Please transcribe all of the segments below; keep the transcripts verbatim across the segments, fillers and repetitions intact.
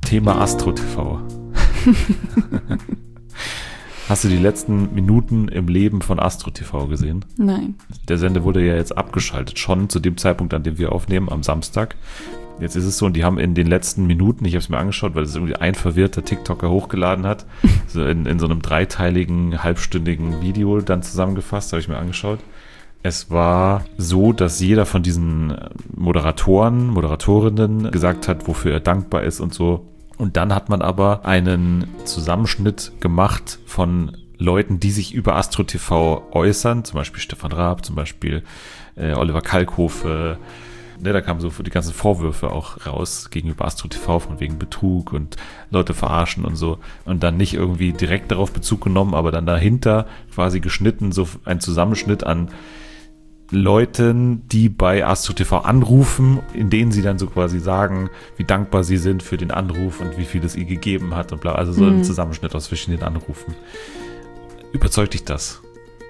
Thema Astro T V. Hast du die letzten Minuten im Leben von Astro T V gesehen? Nein. Der Sender wurde ja jetzt abgeschaltet, schon zu dem Zeitpunkt, an dem wir aufnehmen, am Samstag. Jetzt ist es so, und die haben in den letzten Minuten, ich habe es mir angeschaut, weil es irgendwie ein verwirrter TikToker hochgeladen hat, so in, in so einem dreiteiligen, halbstündigen Video dann zusammengefasst, habe ich mir angeschaut. Es war so, dass jeder von diesen Moderatoren, Moderatorinnen gesagt hat, wofür er dankbar ist und so. Und dann hat man aber einen Zusammenschnitt gemacht von Leuten, die sich über Astro T V äußern, zum Beispiel Stefan Raab, zum Beispiel äh, Oliver Kalkofe. Ne, da kamen so die ganzen Vorwürfe auch raus gegenüber Astro T V von wegen Betrug und Leute verarschen und so. Und dann nicht irgendwie direkt darauf Bezug genommen, aber dann dahinter quasi geschnitten, so ein Zusammenschnitt an Leuten, die bei Astro T V anrufen, in denen sie dann so quasi sagen, wie dankbar sie sind für den Anruf und wie viel es ihr gegeben hat und bla. Also so ein Zusammenschnitt aus verschiedenen Anrufen. Überzeugt dich das?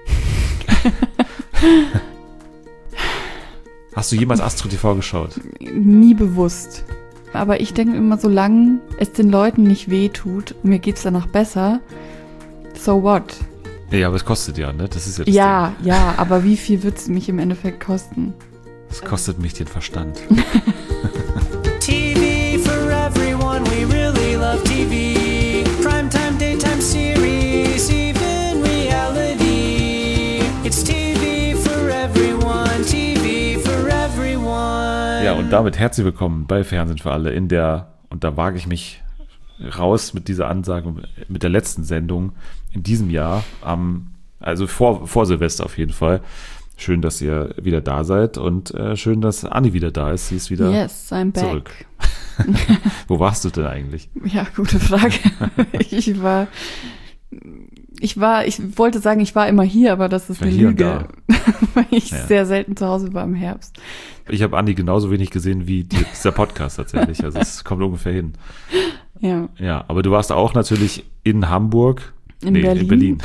Hast du jemals Astro T V geschaut? Nie bewusst. Aber ich denke immer, solange es den Leuten nicht wehtut und mir geht's danach besser, so what? Ja, aber es kostet ja, ne? Das ist ja das Ja, Ding. ja, aber wie viel wird es mich im Endeffekt kosten? Es kostet mich den Verstand. T V for everyone, we really love T V. Primetime, daytime series, even reality. It's T V for everyone, T V for everyone. Ja, und damit herzlich willkommen bei Fernsehen für alle in der, und da wage ich mich raus mit dieser Ansage, mit der letzten Sendung in diesem Jahr, am, also vor, vor Silvester auf jeden Fall. Schön, dass ihr wieder da seid und äh, schön, dass Anni wieder da ist. Sie ist wieder yes, I'm back. Zurück. Wo warst du denn eigentlich? Ja, gute Frage. ich war, ich war, ich wollte sagen, ich war immer hier, aber das ist war eine hier Lüge, weil ich ja. sehr selten zu Hause war im Herbst. Ich habe Anni genauso wenig gesehen wie die, dieser Podcast tatsächlich. Also es kommt ungefähr hin. Ja. Ja, aber du warst auch natürlich in Hamburg. In nee, Berlin. in Berlin.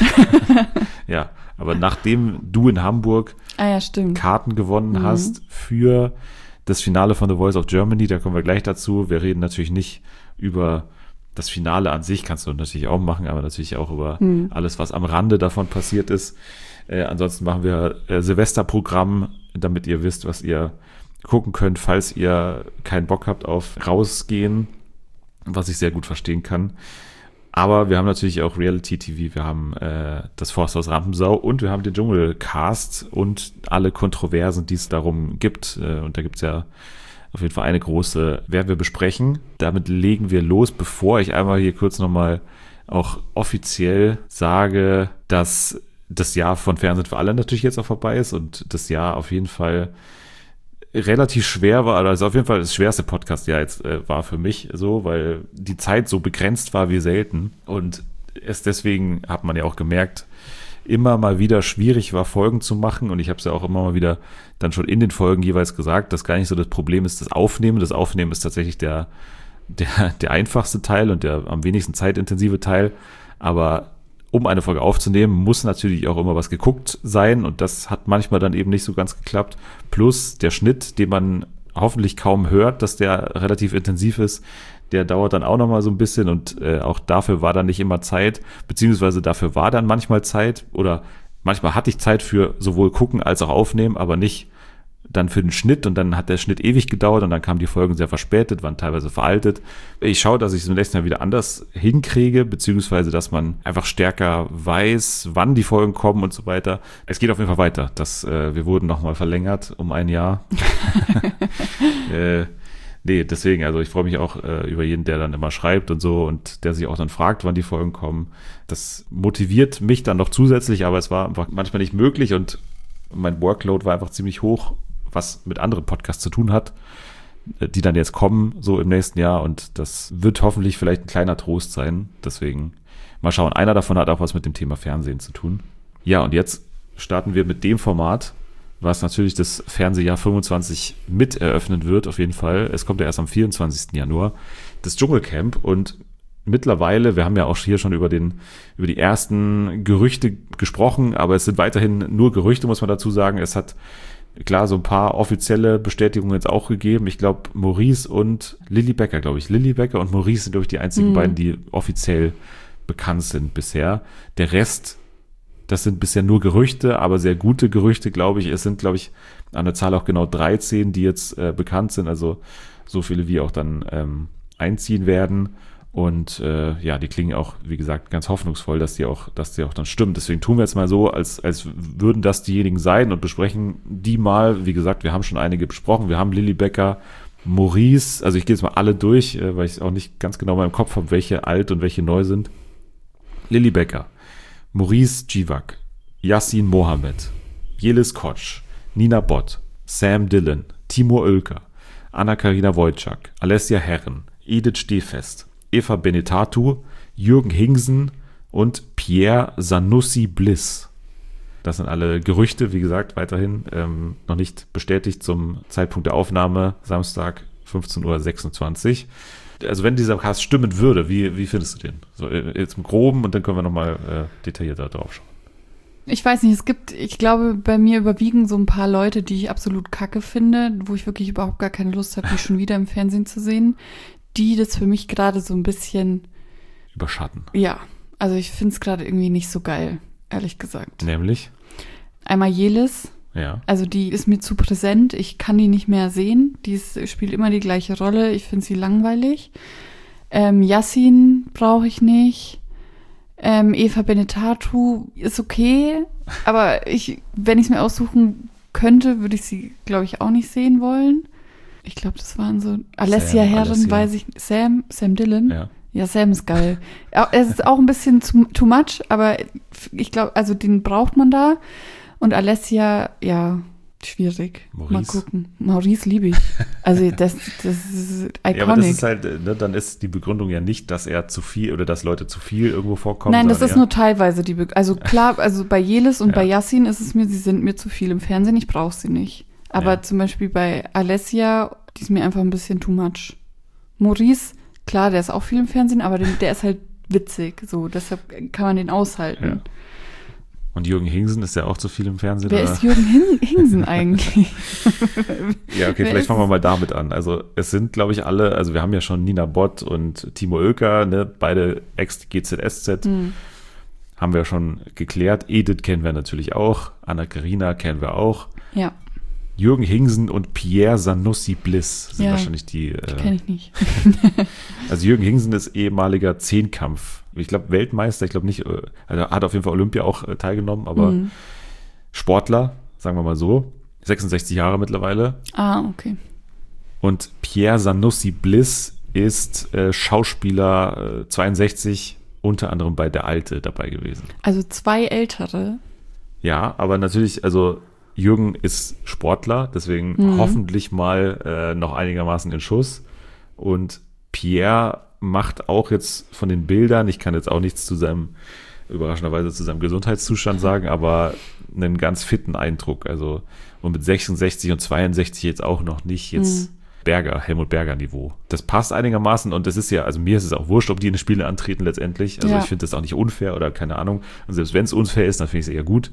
Ja, aber nachdem du in Hamburg ah, ja, stimmt. Karten gewonnen Mhm. hast für das Finale von The Voice of Germany, da kommen wir gleich dazu. Wir reden natürlich nicht über das Finale an sich, kannst du natürlich auch machen, aber natürlich auch über mhm. alles, was am Rande davon passiert ist. Äh, ansonsten machen wir äh, Silvesterprogramm, damit ihr wisst, was ihr gucken könnt, falls ihr keinen Bock habt auf rausgehen, was ich sehr gut verstehen kann. Aber wir haben natürlich auch Reality-T V, wir haben äh, das Forsthaus Rampensau und wir haben den Dschungelcast und alle Kontroversen, die es darum gibt. Äh, und da gibt es ja auf jeden Fall eine große, werden wir besprechen. Damit legen wir los, bevor ich einmal hier kurz nochmal auch offiziell sage, dass das Jahr von Fernsehen für alle natürlich jetzt auch vorbei ist und das Jahr auf jeden Fall relativ schwer war, also auf jeden Fall das schwerste Podcast-Jahr jetzt äh, war für mich so, weil die Zeit so begrenzt war wie selten und es deswegen, hat man ja auch gemerkt, immer mal wieder schwierig war, Folgen zu machen und ich habe es ja auch immer mal wieder dann schon in den Folgen jeweils gesagt, dass gar nicht so das Problem ist, das Aufnehmen. Das Aufnehmen ist tatsächlich der, der, der einfachste Teil und der am wenigsten zeitintensive Teil, aber um eine Folge aufzunehmen, muss natürlich auch immer was geguckt sein und das hat manchmal dann eben nicht so ganz geklappt. Plus der Schnitt, den man hoffentlich kaum hört, dass der relativ intensiv ist, der dauert dann auch nochmal so ein bisschen und äh, auch dafür war dann nicht immer Zeit, beziehungsweise dafür war dann manchmal Zeit oder manchmal hatte ich Zeit für sowohl gucken als auch aufnehmen, aber nicht dann für den Schnitt und dann hat der Schnitt ewig gedauert und dann kamen die Folgen sehr verspätet, waren teilweise veraltet. Ich schaue, dass ich es im nächsten Jahr wieder anders hinkriege, beziehungsweise dass man einfach stärker weiß, wann die Folgen kommen und so weiter. Es geht auf jeden Fall weiter. Das, äh, wir wurden nochmal verlängert um ein Jahr. äh, nee, deswegen, also ich freue mich auch äh, über jeden, der dann immer schreibt und so und der sich auch dann fragt, wann die Folgen kommen. Das motiviert mich dann noch zusätzlich, aber es war einfach manchmal nicht möglich und mein Workload war einfach ziemlich hoch, was mit anderen Podcasts zu tun hat, die dann jetzt kommen, so im nächsten Jahr. Und das wird hoffentlich vielleicht ein kleiner Trost sein. Deswegen mal schauen. Einer davon hat auch was mit dem Thema Fernsehen zu tun. Ja, und jetzt starten wir mit dem Format, was natürlich das Fernsehjahr fünfundzwanzig mit eröffnen wird, auf jeden Fall. Es kommt ja erst am vierundzwanzigsten Januar, das Dschungelcamp. Und mittlerweile, wir haben ja auch hier schon über den, über die ersten Gerüchte gesprochen, aber es sind weiterhin nur Gerüchte, muss man dazu sagen. Es hat Klar, so ein paar offizielle Bestätigungen jetzt auch gegeben. Ich glaube, Maurice und Lilly Becker, glaube ich. Lilly Becker und Maurice sind, glaube ich, die einzigen Mhm. beiden, die offiziell bekannt sind bisher. Der Rest, das sind bisher nur Gerüchte, aber sehr gute Gerüchte, glaube ich. Es sind, glaube ich, an der Zahl auch genau dreizehn, die jetzt äh, bekannt sind. Also so viele, wie auch dann ähm, einziehen werden. Und äh, ja, die klingen auch, wie gesagt, ganz hoffnungsvoll, dass die auch, dass die auch dann stimmen. Deswegen tun wir jetzt mal so, als, als würden das diejenigen sein und besprechen die mal. Wie gesagt, wir haben schon einige besprochen. Wir haben Lilly Becker, Maurice, also ich gehe jetzt mal alle durch, äh, weil ich auch nicht ganz genau mal im Kopf habe, welche alt und welche neu sind. Lilly Becker, Maurice Givak, Yassin Mohammed, Jelis Kotsch, Nina Bott, Sam Dillon, Timur Oelker, Anna-Karina Wojcik, Alessia Herren, Edith Stehfest, Eva Benetatu, Jürgen Hingsen und Pierre Zanussi-Bliss. Das sind alle Gerüchte, wie gesagt, weiterhin ähm, noch nicht bestätigt zum Zeitpunkt der Aufnahme, Samstag fünfzehn Uhr sechsundzwanzig. Also wenn dieser Cast stimmen würde, wie, wie findest du den? So, jetzt im Groben und dann können wir nochmal äh, detaillierter drauf schauen. Ich weiß nicht, es gibt, ich glaube, bei mir überwiegen so ein paar Leute, die ich absolut kacke finde, wo ich wirklich überhaupt gar keine Lust habe, die schon wieder im Fernsehen zu sehen, die das für mich gerade so ein bisschen Überschatten. Ja, also ich finde es gerade irgendwie nicht so geil, ehrlich gesagt. Nämlich? Einmal Jelis, Ja. also die ist mir zu präsent, ich kann die nicht mehr sehen, die ist, spielt immer die gleiche Rolle, ich finde sie langweilig. Ähm, Yassin brauche ich nicht. Ähm, Eva Benetatu ist okay, aber ich, wenn ich es mir aussuchen könnte, würde ich sie, glaube ich, auch nicht sehen wollen. Ich glaube, das waren so Alessia Sam, Herren, Alessia. weiß ich, Sam, Sam Dillon. Ja. Ja, Sam ist geil. Ja, es ist auch ein bisschen too, too much, aber ich glaube, also den braucht man da. Und Alessia, ja, schwierig. Maurice. Mal gucken. Maurice liebe ich. Also das, das ist iconic. Ja, aber das ist halt, ne, dann ist die Begründung ja nicht, dass er zu viel oder dass Leute zu viel irgendwo vorkommen. Nein, das ist sondern nur teilweise die Begründung. Also klar, also bei Jelis und Ja. bei Yassin ist es mir, sie sind mir zu viel im Fernsehen, ich brauche sie nicht. Aber Ja. zum Beispiel bei Alessia, die ist mir einfach ein bisschen too much. Maurice, klar, der ist auch viel im Fernsehen, aber den, der ist halt witzig, so, deshalb kann man den aushalten. Ja. Und Jürgen Hingsen ist ja auch zu viel im Fernsehen. Wer oder? ist Jürgen Hin- Hingsen eigentlich? Ja, okay, Wer vielleicht ist fangen wir mal damit an. Also es sind, glaube ich, alle, also wir haben ja schon Nina Bott und Timur Oelker, ne, beide Ex-G Z S Z, Hm. haben wir schon geklärt. Edith kennen wir natürlich auch, Anna-Karina kennen wir auch. Ja, Jürgen Hingsen und Pierre Zanussi-Bliss sind Ja, wahrscheinlich die, äh, kenne ich nicht. also Jürgen Hingsen ist ehemaliger Zehnkampf, ich glaube Weltmeister, ich glaube nicht, äh, also hat auf jeden Fall Olympia auch äh, teilgenommen, aber Mhm. Sportler, sagen wir mal so, sechsundsechzig Jahre mittlerweile. Ah, okay. Und Pierre Zanussi-Bliss ist äh, Schauspieler, äh, zweiundsechzig, unter anderem bei Der Alte dabei gewesen. Also zwei Ältere. Ja, aber natürlich, also Jürgen ist Sportler, deswegen Mhm. hoffentlich mal äh, noch einigermaßen in Schuss. Und Pierre macht auch jetzt von den Bildern, ich kann jetzt auch nichts zu seinem, überraschenderweise zu seinem Gesundheitszustand sagen, aber einen ganz fitten Eindruck. Also, und mit sechsundsechzig und zweiundsechzig jetzt auch noch nicht jetzt Mhm. Berger, Helmut Berger Niveau. Das passt einigermaßen und das ist ja, also mir ist es auch wurscht, ob die in den Spielen antreten letztendlich. Also Ja. ich finde das auch nicht unfair oder keine Ahnung. Und selbst wenn es unfair ist, dann finde ich es eher gut.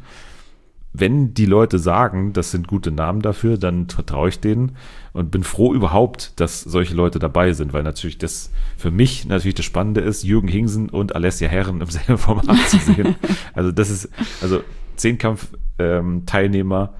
Wenn die Leute sagen, das sind gute Namen dafür, dann vertraue ich denen und bin froh überhaupt, dass solche Leute dabei sind, weil natürlich das für mich natürlich das Spannende ist, Jürgen Hingsen und Alessia Herren im selben Format zu sehen. Also das ist, also Zehnkampf-Teilnehmer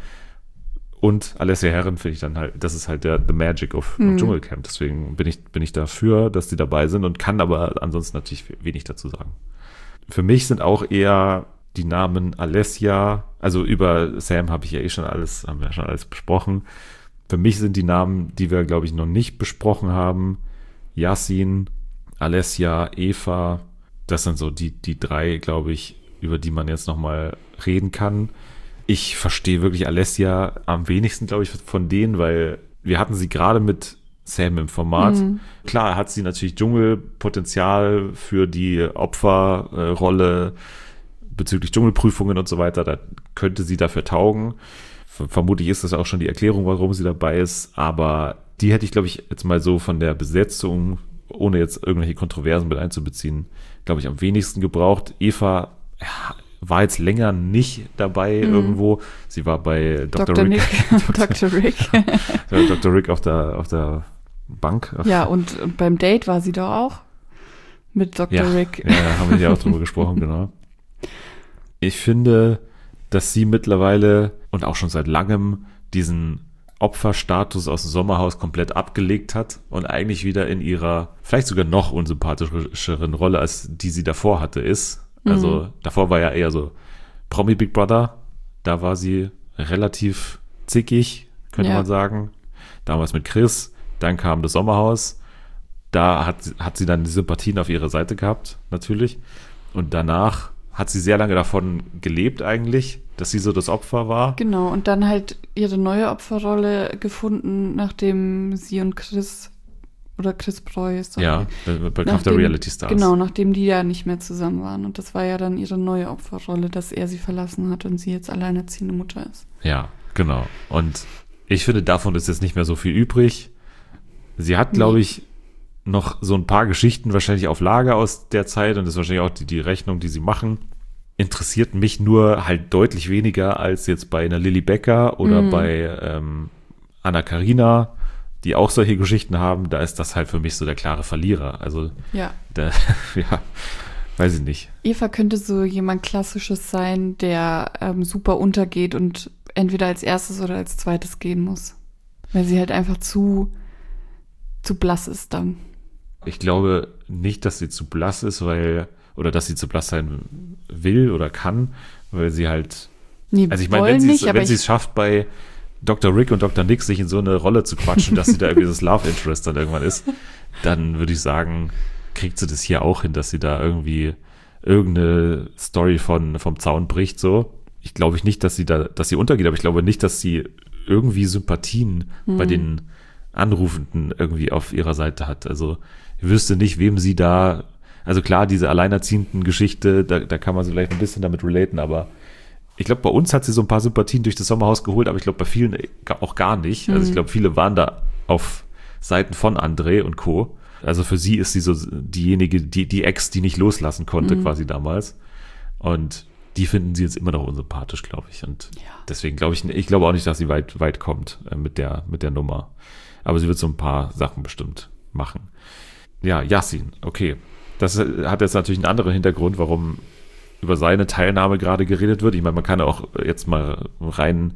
und Alessia Herren finde ich dann halt, das ist halt der The Magic of, Mhm. of Dschungelcamp. Deswegen bin ich, bin ich dafür, dass die dabei sind und kann aber ansonsten natürlich wenig dazu sagen. Für mich sind auch eher die Namen Alessia, also über Sam habe ich ja eh schon alles, haben wir ja schon alles besprochen. Für mich sind die Namen, die wir, glaube ich, noch nicht besprochen haben, Yassin, Alessia, Eva, das sind so die, die drei, glaube ich, über die man jetzt nochmal reden kann. Ich verstehe wirklich Alessia am wenigsten, glaube ich, von denen, weil wir hatten sie gerade mit Sam im Format. Mhm. Klar hat sie natürlich Dschungelpotenzial für die Opferrolle bezüglich Dschungelprüfungen und so weiter. Da könnte sie dafür taugen. Ver- Vermutlich ist das auch schon die Erklärung, warum sie dabei ist. Aber die hätte ich, glaube ich, jetzt mal so von der Besetzung, ohne jetzt irgendwelche Kontroversen mit einzubeziehen, glaube ich, am wenigsten gebraucht. Eva, ja, war jetzt länger nicht dabei mhm. irgendwo. Sie war bei Doktor Doktor Rick. Nick. Doktor Rick. Doktor Rick auf der, auf der Bank. Ja, und, und beim Date war sie doch auch mit Doktor Ja, Rick. ja, haben wir ja auch drüber gesprochen, genau. Ich finde, dass sie mittlerweile und auch schon seit langem diesen Opferstatus aus dem Sommerhaus komplett abgelegt hat und eigentlich wieder in ihrer vielleicht sogar noch unsympathischeren Rolle, als die sie davor hatte, ist. Also mhm. davor war ja eher so Promi Big Brother, da war sie relativ zickig, könnte Ja. man sagen. Damals mit Chris, dann kam das Sommerhaus, da hat, hat sie dann die Sympathien auf ihrer Seite gehabt, natürlich. Und danach hat sie sehr lange davon gelebt eigentlich, dass sie so das Opfer war. Genau, und dann halt ihre neue Opferrolle gefunden, nachdem sie und Chris oder Chris Preuß. Ja, bei Kampf der Reality Stars. Genau, nachdem die ja nicht mehr zusammen waren. Und das war ja dann ihre neue Opferrolle, dass er sie verlassen hat und sie jetzt alleinerziehende Mutter ist. Ja, genau. Und ich finde, davon ist jetzt nicht mehr so viel übrig. Sie hat, glaube Nee. ich, noch so ein paar Geschichten wahrscheinlich auf Lager aus der Zeit und das ist wahrscheinlich auch die, die Rechnung, die sie machen. Interessiert mich nur halt deutlich weniger als jetzt bei einer Lilly Becker oder Mhm. bei ähm, Anna Karina, die auch solche Geschichten haben. Da ist das halt für mich so der klare Verlierer. Also, Ja. da, ja, weiß ich nicht. Eva könnte so jemand Klassisches sein, der ähm, super untergeht und entweder als erstes oder als zweites gehen muss. Weil sie halt einfach zu, zu blass ist dann. Ich glaube nicht, dass sie zu blass ist, weil, oder dass sie zu blass sein will oder kann, weil sie halt, Nee, also ich meine, wollen wenn sie nicht, es, aber wenn sie ich- es schafft, bei Doktor Rick und Doktor Nick sich in so eine Rolle zu quatschen, dass sie da irgendwie das Love Interest dann irgendwann ist, dann würde ich sagen, kriegt sie das hier auch hin, dass sie da irgendwie irgendeine Story von, vom Zaun bricht, so. Ich glaube nicht, dass sie da, dass sie untergeht, aber ich glaube nicht, dass sie irgendwie Sympathien Hm. bei den Anrufenden irgendwie auf ihrer Seite hat. Also ich wüsste nicht, wem sie da, also klar, diese alleinerziehenden Geschichte, da, da kann man sie vielleicht ein bisschen damit relaten, aber ich glaube, bei uns hat sie so ein paar Sympathien durch das Sommerhaus geholt, aber ich glaube, bei vielen auch gar nicht. Also ich glaube, viele waren da auf Seiten von André und Co. Also für sie ist sie so diejenige, die, die Ex, die nicht loslassen konnte quasi damals. Und die finden sie jetzt immer noch unsympathisch, glaube ich. Und Ja. deswegen glaube ich, ich glaube auch nicht, dass sie weit, weit kommt äh, mit der, mit der Nummer. Aber sie wird so ein paar Sachen bestimmt machen. Ja, Yassin, okay. Das hat jetzt natürlich einen anderen Hintergrund, warum über seine Teilnahme gerade geredet wird. Ich meine, man kann auch jetzt mal rein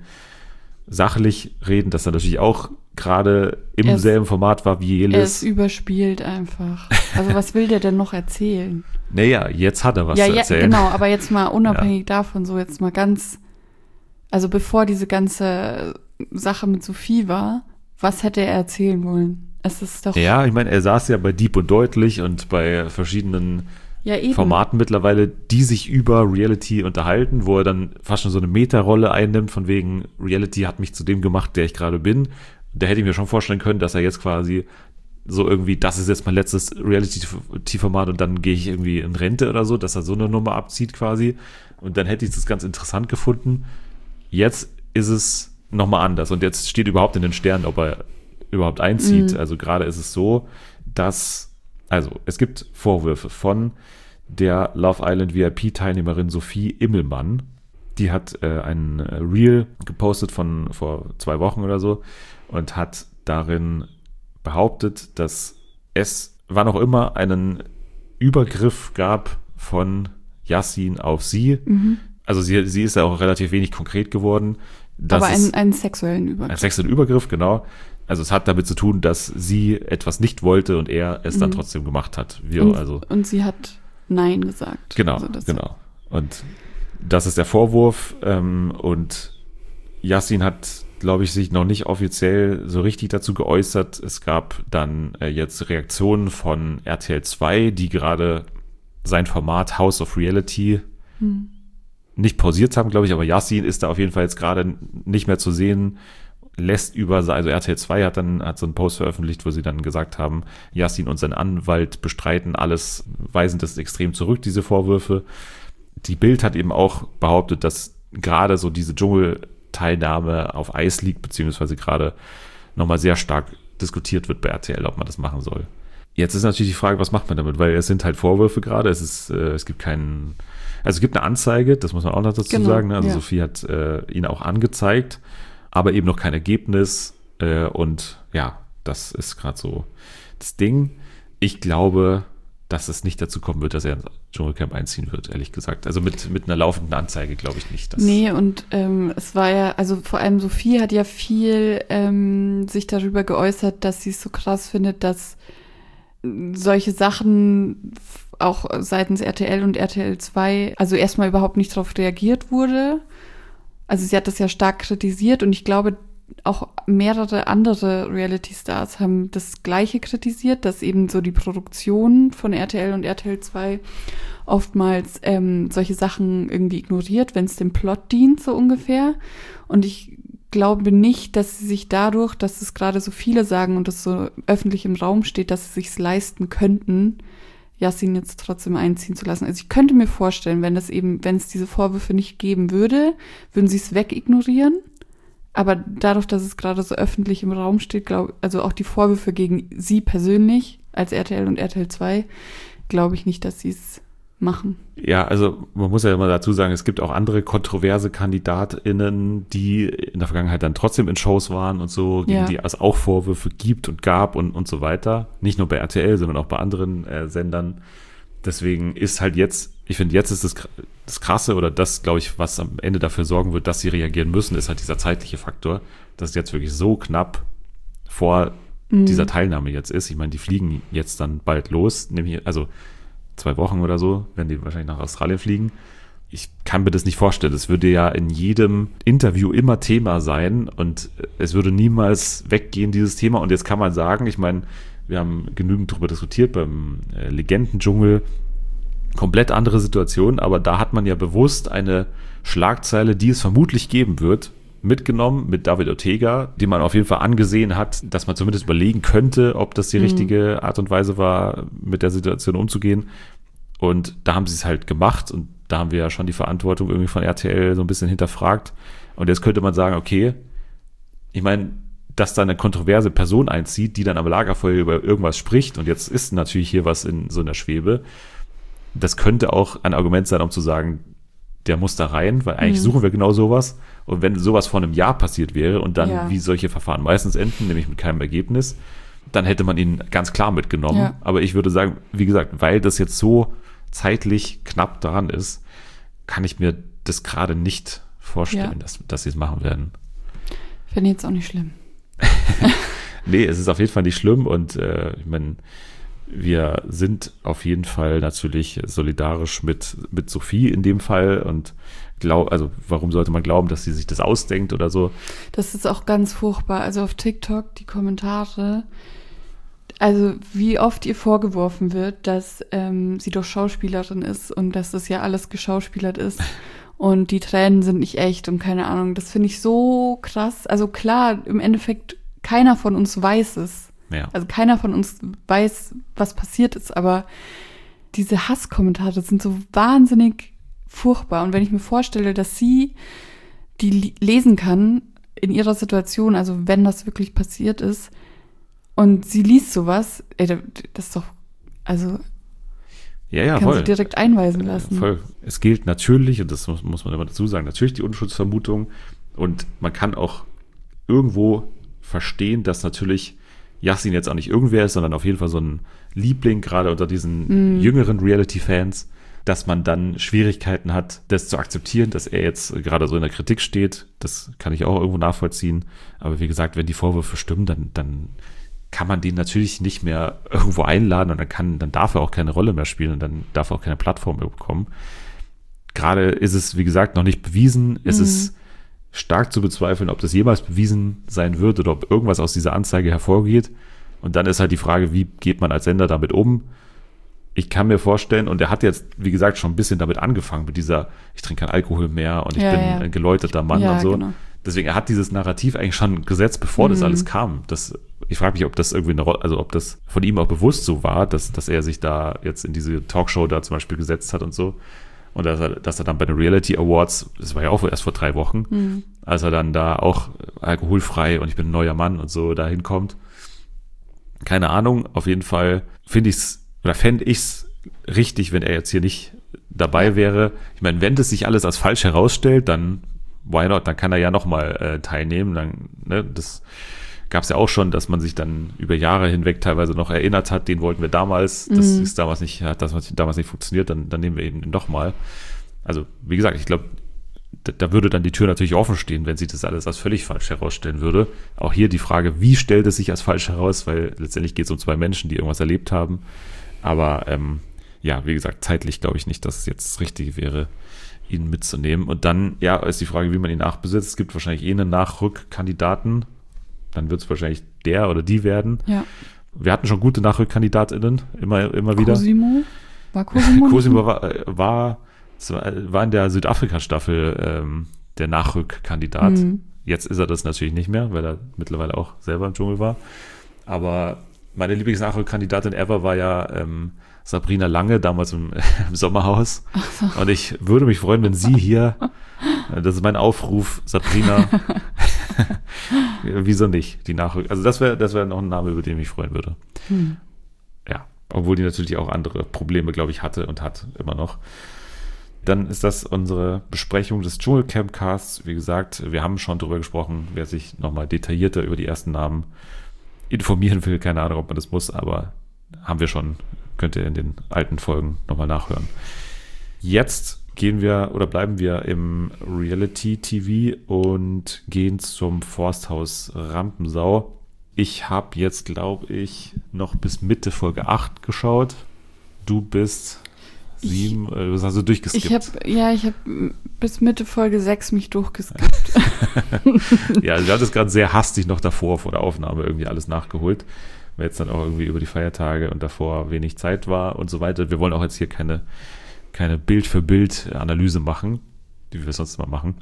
sachlich reden, dass er natürlich auch gerade im Er ist- selben Format war wie Er ist Jelis. überspielt einfach. Also was will der denn noch erzählen? Naja, jetzt hat er was ja, zu ja, erzählen. genau, aber jetzt mal unabhängig davon, so jetzt mal ganz, also bevor diese ganze Sache mit Sophie war, was hätte er erzählen wollen? Es ist doch, Ja, ich meine, er saß ja bei Deep und Deutlich und bei verschiedenen ja eben. Formaten mittlerweile, die sich über Reality unterhalten, wo er dann fast schon so eine Meta-Rolle einnimmt, von wegen Reality hat mich zu dem gemacht, der ich gerade bin. Da hätte ich mir schon vorstellen können, dass er jetzt quasi so irgendwie, das ist jetzt mein letztes Reality-Format und dann gehe ich irgendwie in Rente oder so, dass er so eine Nummer abzieht quasi. Und dann hätte ich das ganz interessant gefunden. Jetzt ist es nochmal anders und jetzt steht überhaupt in den Sternen, ob er überhaupt einzieht. Mhm. Also gerade ist es so, dass, also es gibt Vorwürfe von der Love Island V I P-Teilnehmerin Sophie Immelmann. Die hat äh, ein äh, Reel gepostet von vor zwei Wochen oder so und hat darin behauptet, dass es, wann auch immer, einen Übergriff gab von Yassin auf sie. Mhm. Also sie, sie ist ja auch relativ wenig konkret geworden. Dass aber es- einen, einen sexuellen ein Übergriff. sexueller Übergriff, genau. Also es hat damit zu tun, dass sie etwas nicht wollte und er es dann Mhm. trotzdem gemacht hat. Wie, Und, also und sie hat Nein gesagt. genau, Also das- genau. Und das ist der Vorwurf. Ähm, und Yassin hat, glaube ich, sich noch nicht offiziell so richtig dazu geäußert. Es gab dann äh, jetzt Reaktionen von R T L zwei, die gerade sein Format House of Reality Hm. nicht pausiert haben, glaube ich, aber Yassin ist da auf jeden Fall jetzt gerade nicht mehr zu sehen, lässt über, also R T L zwei hat dann hat so einen Post veröffentlicht, wo sie dann gesagt haben, Yassin und sein Anwalt bestreiten alles, weisen das extrem zurück, diese Vorwürfe. Die Bild hat eben auch behauptet, dass gerade so diese Dschungel-Teilnahme auf Eis liegt, beziehungsweise gerade nochmal sehr stark diskutiert wird bei R T L, ob man das machen soll. Jetzt ist natürlich die Frage, was macht man damit? Weil es sind halt Vorwürfe gerade. Es ist, äh, es gibt keinen, also es gibt eine Anzeige, das muss man auch noch dazu Genau, sagen. Ne? Also ja. Sophie hat äh, ihn auch angezeigt, aber eben noch kein Ergebnis. Äh, und ja, das ist gerade so das Ding. Ich glaube, dass es nicht dazu kommen wird, dass er ins Dschungelcamp einziehen wird, ehrlich gesagt. Also mit, mit einer laufenden Anzeige glaube ich nicht. Dass Nee, und ähm, es war ja, also vor allem Sophie hat ja viel ähm, sich darüber geäußert, dass sie es so krass findet, dass solche Sachen auch seitens R T L und R T L zwei, also erstmal überhaupt nicht darauf reagiert wurde. Also sie hat das ja stark kritisiert und ich glaube, auch mehrere andere Reality-Stars haben das Gleiche kritisiert, dass eben so die Produktion von R T L und R T L zwei oftmals ähm, solche Sachen irgendwie ignoriert, wenn es dem Plot dient, so ungefähr. Und ich glaube nicht, dass sie sich dadurch, dass es gerade so viele sagen und das so öffentlich im Raum steht, dass sie sich's leisten könnten, Yassin jetzt trotzdem einziehen zu lassen. Also ich könnte mir vorstellen, wenn das eben, wenn es diese Vorwürfe nicht geben würde, würden sie es wegignorieren. Aber dadurch, dass es gerade so öffentlich im Raum steht, glaube also auch die Vorwürfe gegen sie persönlich als R T L und R T L zwei, glaube ich nicht, dass sie es machen. Ja, also man muss ja immer dazu sagen, es gibt auch andere kontroverse KandidatInnen, die in der Vergangenheit dann trotzdem in Shows waren und so, gegen Ja. die es auch Vorwürfe gibt und gab und, und so weiter. Nicht nur bei R T L, sondern auch bei anderen äh, Sendern. Deswegen ist halt jetzt, ich finde, jetzt ist das, das Krasse oder das, glaube ich, was am Ende dafür sorgen wird, dass sie reagieren müssen, ist halt dieser zeitliche Faktor, dass es jetzt wirklich so knapp vor Mhm. dieser Teilnahme jetzt ist. Ich meine, die fliegen jetzt dann bald los, nämlich, also zwei Wochen oder so, werden die wahrscheinlich nach Australien fliegen. Ich kann mir das nicht vorstellen. Es würde ja in jedem Interview immer Thema sein und es würde niemals weggehen, dieses Thema. Und jetzt kann man sagen, ich meine, wir haben genügend darüber diskutiert beim äh, Legendendschungel, komplett andere Situation, aber da hat man ja bewusst eine Schlagzeile, die es vermutlich geben wird, mitgenommen mit David Ortega, die man auf jeden Fall angesehen hat, dass man zumindest überlegen könnte, ob das die Mhm. richtige Art und Weise war, mit der Situation umzugehen. Und da haben sie es halt gemacht und da haben wir ja schon die Verantwortung irgendwie von R T L so ein bisschen hinterfragt. Und jetzt könnte man sagen, okay, ich meine, dass da eine kontroverse Person einzieht, die dann am Lagerfeuer über irgendwas spricht und jetzt ist natürlich hier was in so einer Schwebe, das könnte auch ein Argument sein, um zu sagen, der muss da rein, weil eigentlich Mhm. suchen wir genau sowas. Und wenn sowas vor einem Jahr passiert wäre und dann, Ja. wie solche Verfahren meistens enden, nämlich mit keinem Ergebnis, dann hätte man ihn ganz klar mitgenommen. Ja. Aber ich würde sagen, wie gesagt, weil das jetzt so zeitlich knapp dran ist, kann ich mir das gerade nicht vorstellen, Ja. dass, dass sie es machen werden. Finde ich jetzt auch nicht schlimm. Nee, es ist auf jeden Fall nicht schlimm und äh, ich meine, wir sind auf jeden Fall natürlich solidarisch mit, mit Sophie in dem Fall und glaub, also warum sollte man glauben, dass sie sich das ausdenkt oder so? Das ist auch ganz furchtbar. Also auf TikTok, die Kommentare, also wie oft ihr vorgeworfen wird, dass ähm, sie doch Schauspielerin ist und dass das ja alles geschauspielert ist und die Tränen sind nicht echt und keine Ahnung. Das finde ich so krass. Also klar, im Endeffekt, keiner von uns weiß es. Ja. Also keiner von uns weiß, was passiert ist, aber diese Hasskommentare sind so wahnsinnig furchtbar. Und wenn ich mir vorstelle, dass sie die li- lesen kann in ihrer Situation, also wenn das wirklich passiert ist, und sie liest sowas, ey, das ist doch, also Ja, ja, kann voll. sie direkt einweisen lassen. Voll. Es gilt natürlich, und das muss, muss man immer dazu sagen, natürlich die Unschuldsvermutung und man kann auch irgendwo verstehen, dass natürlich Yassin jetzt auch nicht irgendwer ist, sondern auf jeden Fall so ein Liebling, gerade unter diesen Mm. jüngeren Reality-Fans, dass man dann Schwierigkeiten hat, das zu akzeptieren, dass er jetzt gerade so in der Kritik steht. Das kann ich auch irgendwo nachvollziehen. Aber wie gesagt, wenn die Vorwürfe stimmen, dann, dann kann man den natürlich nicht mehr irgendwo einladen und dann kann, dann darf er auch keine Rolle mehr spielen und dann darf er auch keine Plattform mehr bekommen. Gerade ist es, wie gesagt, noch nicht bewiesen. Es Mhm. ist stark zu bezweifeln, ob das jemals bewiesen sein wird oder ob irgendwas aus dieser Anzeige hervorgeht. Und dann ist halt die Frage, wie geht man als Sender damit um? Ich kann mir vorstellen, und er hat jetzt, wie gesagt, schon ein bisschen damit angefangen, mit dieser, ich trinke keinen Alkohol mehr und ich Ja, bin ja. ein geläuterter Mann Ja, und so. genau. Deswegen, er hat dieses Narrativ eigentlich schon gesetzt, bevor das Mhm. alles kam. Das, ich frage mich, ob das irgendwie eine Rolle, also ob das von ihm auch bewusst so war, dass, dass er sich da jetzt in diese Talkshow da zum Beispiel gesetzt hat und so. Und dass er, dass er dann bei den Reality Awards, das war ja auch erst vor drei Wochen, Mhm. als er dann da auch alkoholfrei und ich bin ein neuer Mann und so da hinkommt. Keine Ahnung, auf jeden Fall finde ich es, oder fände ich es richtig, wenn er jetzt hier nicht dabei wäre. Ich meine, wenn das sich alles als falsch herausstellt, dann why not? Dann kann er ja nochmal äh, teilnehmen. Dann, ne, das gab es ja auch schon, dass man sich dann über Jahre hinweg teilweise noch erinnert hat, den wollten wir damals, das mhm. ist damals nicht, hat das damals nicht funktioniert, dann, dann nehmen wir ihn nochmal. Also, wie gesagt, ich glaube, da, da würde dann die Tür natürlich offen stehen, wenn sich das alles als völlig falsch herausstellen würde. Auch hier die Frage, wie stellt es sich als falsch heraus, weil letztendlich geht es um zwei Menschen, die irgendwas erlebt haben. Aber ähm, ja, wie gesagt, zeitlich glaube ich nicht, dass es jetzt das Richtige wäre, ihn mitzunehmen. Und dann, ja, ist die Frage, wie man ihn nachbesetzt. Es gibt wahrscheinlich eh einen Nachrückkandidaten. Dann wird es wahrscheinlich der oder die werden. Ja. Wir hatten schon gute NachrückkandidatInnen, immer, immer wieder. Cosimo? War Cosimo? Cosimo war, war, war in der Südafrika-Staffel ähm, der Nachrückkandidat. Mhm. Jetzt ist er das natürlich nicht mehr, weil er mittlerweile auch selber im Dschungel war. Aber meine Lieblingsnachrückkandidatin ever war ja ähm, Sabrina Lange, damals im, im Sommerhaus. Ach so. Und ich würde mich freuen, wenn sie hier, das ist mein Aufruf, Sabrina, wieso nicht, die Nachrück. Also das wäre das wäre noch ein Name, über den ich mich freuen würde. Hm. Ja, obwohl die natürlich auch andere Probleme, glaube ich, hatte und hat immer noch. Dann ist das unsere Besprechung des Dschungelcamp-Casts. Wie gesagt, wir haben schon drüber gesprochen, wer sich nochmal detaillierter über die ersten Namen informieren will. Keine Ahnung, ob man das muss, aber haben wir schon, könnt ihr in den alten Folgen nochmal nachhören. Jetzt gehen wir oder bleiben wir im Reality-T V und gehen zum Forsthaus Rampensau. Ich habe jetzt, glaube ich, noch bis Mitte Folge acht geschaut. Du bist sieben, ich, was hast du durchgeskippt? Ich habe, ja, ich habe bis Mitte Folge sechs mich durchgeskippt. Ja, also wir hatten es gerade sehr hastig noch davor, vor der Aufnahme irgendwie alles nachgeholt, weil jetzt dann auch irgendwie über die Feiertage und davor wenig Zeit war und so weiter. Wir wollen auch jetzt hier keine keine Bild-für-Bild-Analyse machen, die wir sonst mal machen,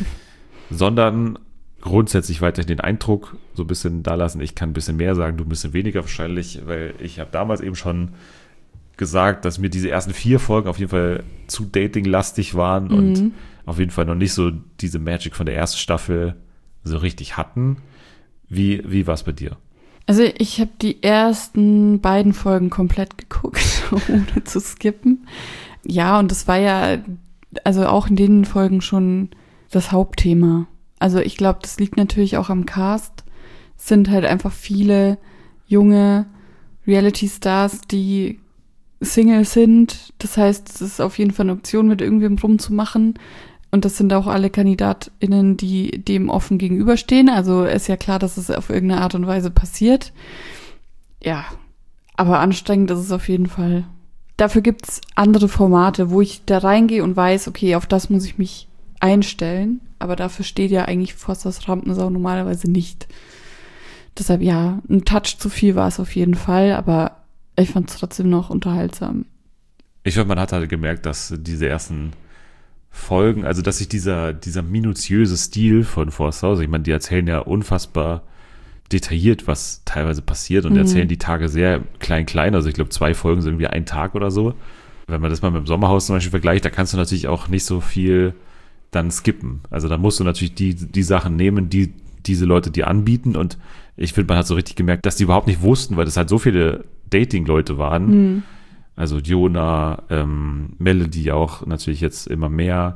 sondern grundsätzlich weiterhin den Eindruck so ein bisschen da lassen. Ich kann ein bisschen mehr sagen, du ein bisschen weniger wahrscheinlich, weil ich habe damals eben schon gesagt, dass mir diese ersten vier Folgen auf jeden Fall zu dating-lastig waren mhm. und auf jeden Fall noch nicht so diese Magic von der ersten Staffel so richtig hatten. Wie, wie war es bei dir? Also ich habe die ersten beiden Folgen komplett geguckt, ohne zu skippen. Ja, und das war ja also auch in den Folgen schon das Hauptthema. Also ich glaube, das liegt natürlich auch am Cast. Es sind halt einfach viele junge Reality-Stars, die Single sind. Das heißt, es ist auf jeden Fall eine Option, mit irgendwem rumzumachen. Und das sind auch alle KandidatInnen, die dem offen gegenüberstehen. Also ist ja klar, dass es auf irgendeine Art und Weise passiert. Ja, aber anstrengend ist es auf jeden Fall. Dafür gibt's andere Formate, wo ich da reingehe und weiß, okay, auf das muss ich mich einstellen. Aber dafür steht ja eigentlich Forsthaus Rampensau normalerweise nicht. Deshalb ja, ein Touch zu viel war es auf jeden Fall, aber ich fand es trotzdem noch unterhaltsam. Ich finde, man hat halt gemerkt, dass diese ersten Folgen, also dass sich dieser, dieser minutiöse Stil von Forsthaus, ich meine, die erzählen ja unfassbar detailliert, was teilweise passiert und mhm. erzählen die Tage sehr klein, klein. Also ich glaube, zwei Folgen sind irgendwie ein Tag oder so. Wenn man das mal mit dem Sommerhaus zum Beispiel vergleicht, da kannst du natürlich auch nicht so viel dann skippen. Also da musst du natürlich die, die Sachen nehmen, die diese Leute dir anbieten. Und ich finde, man hat so richtig gemerkt, dass die überhaupt nicht wussten, weil das halt so viele Dating-Leute waren. Mhm. Also Jona, ähm, Melody auch natürlich jetzt immer mehr,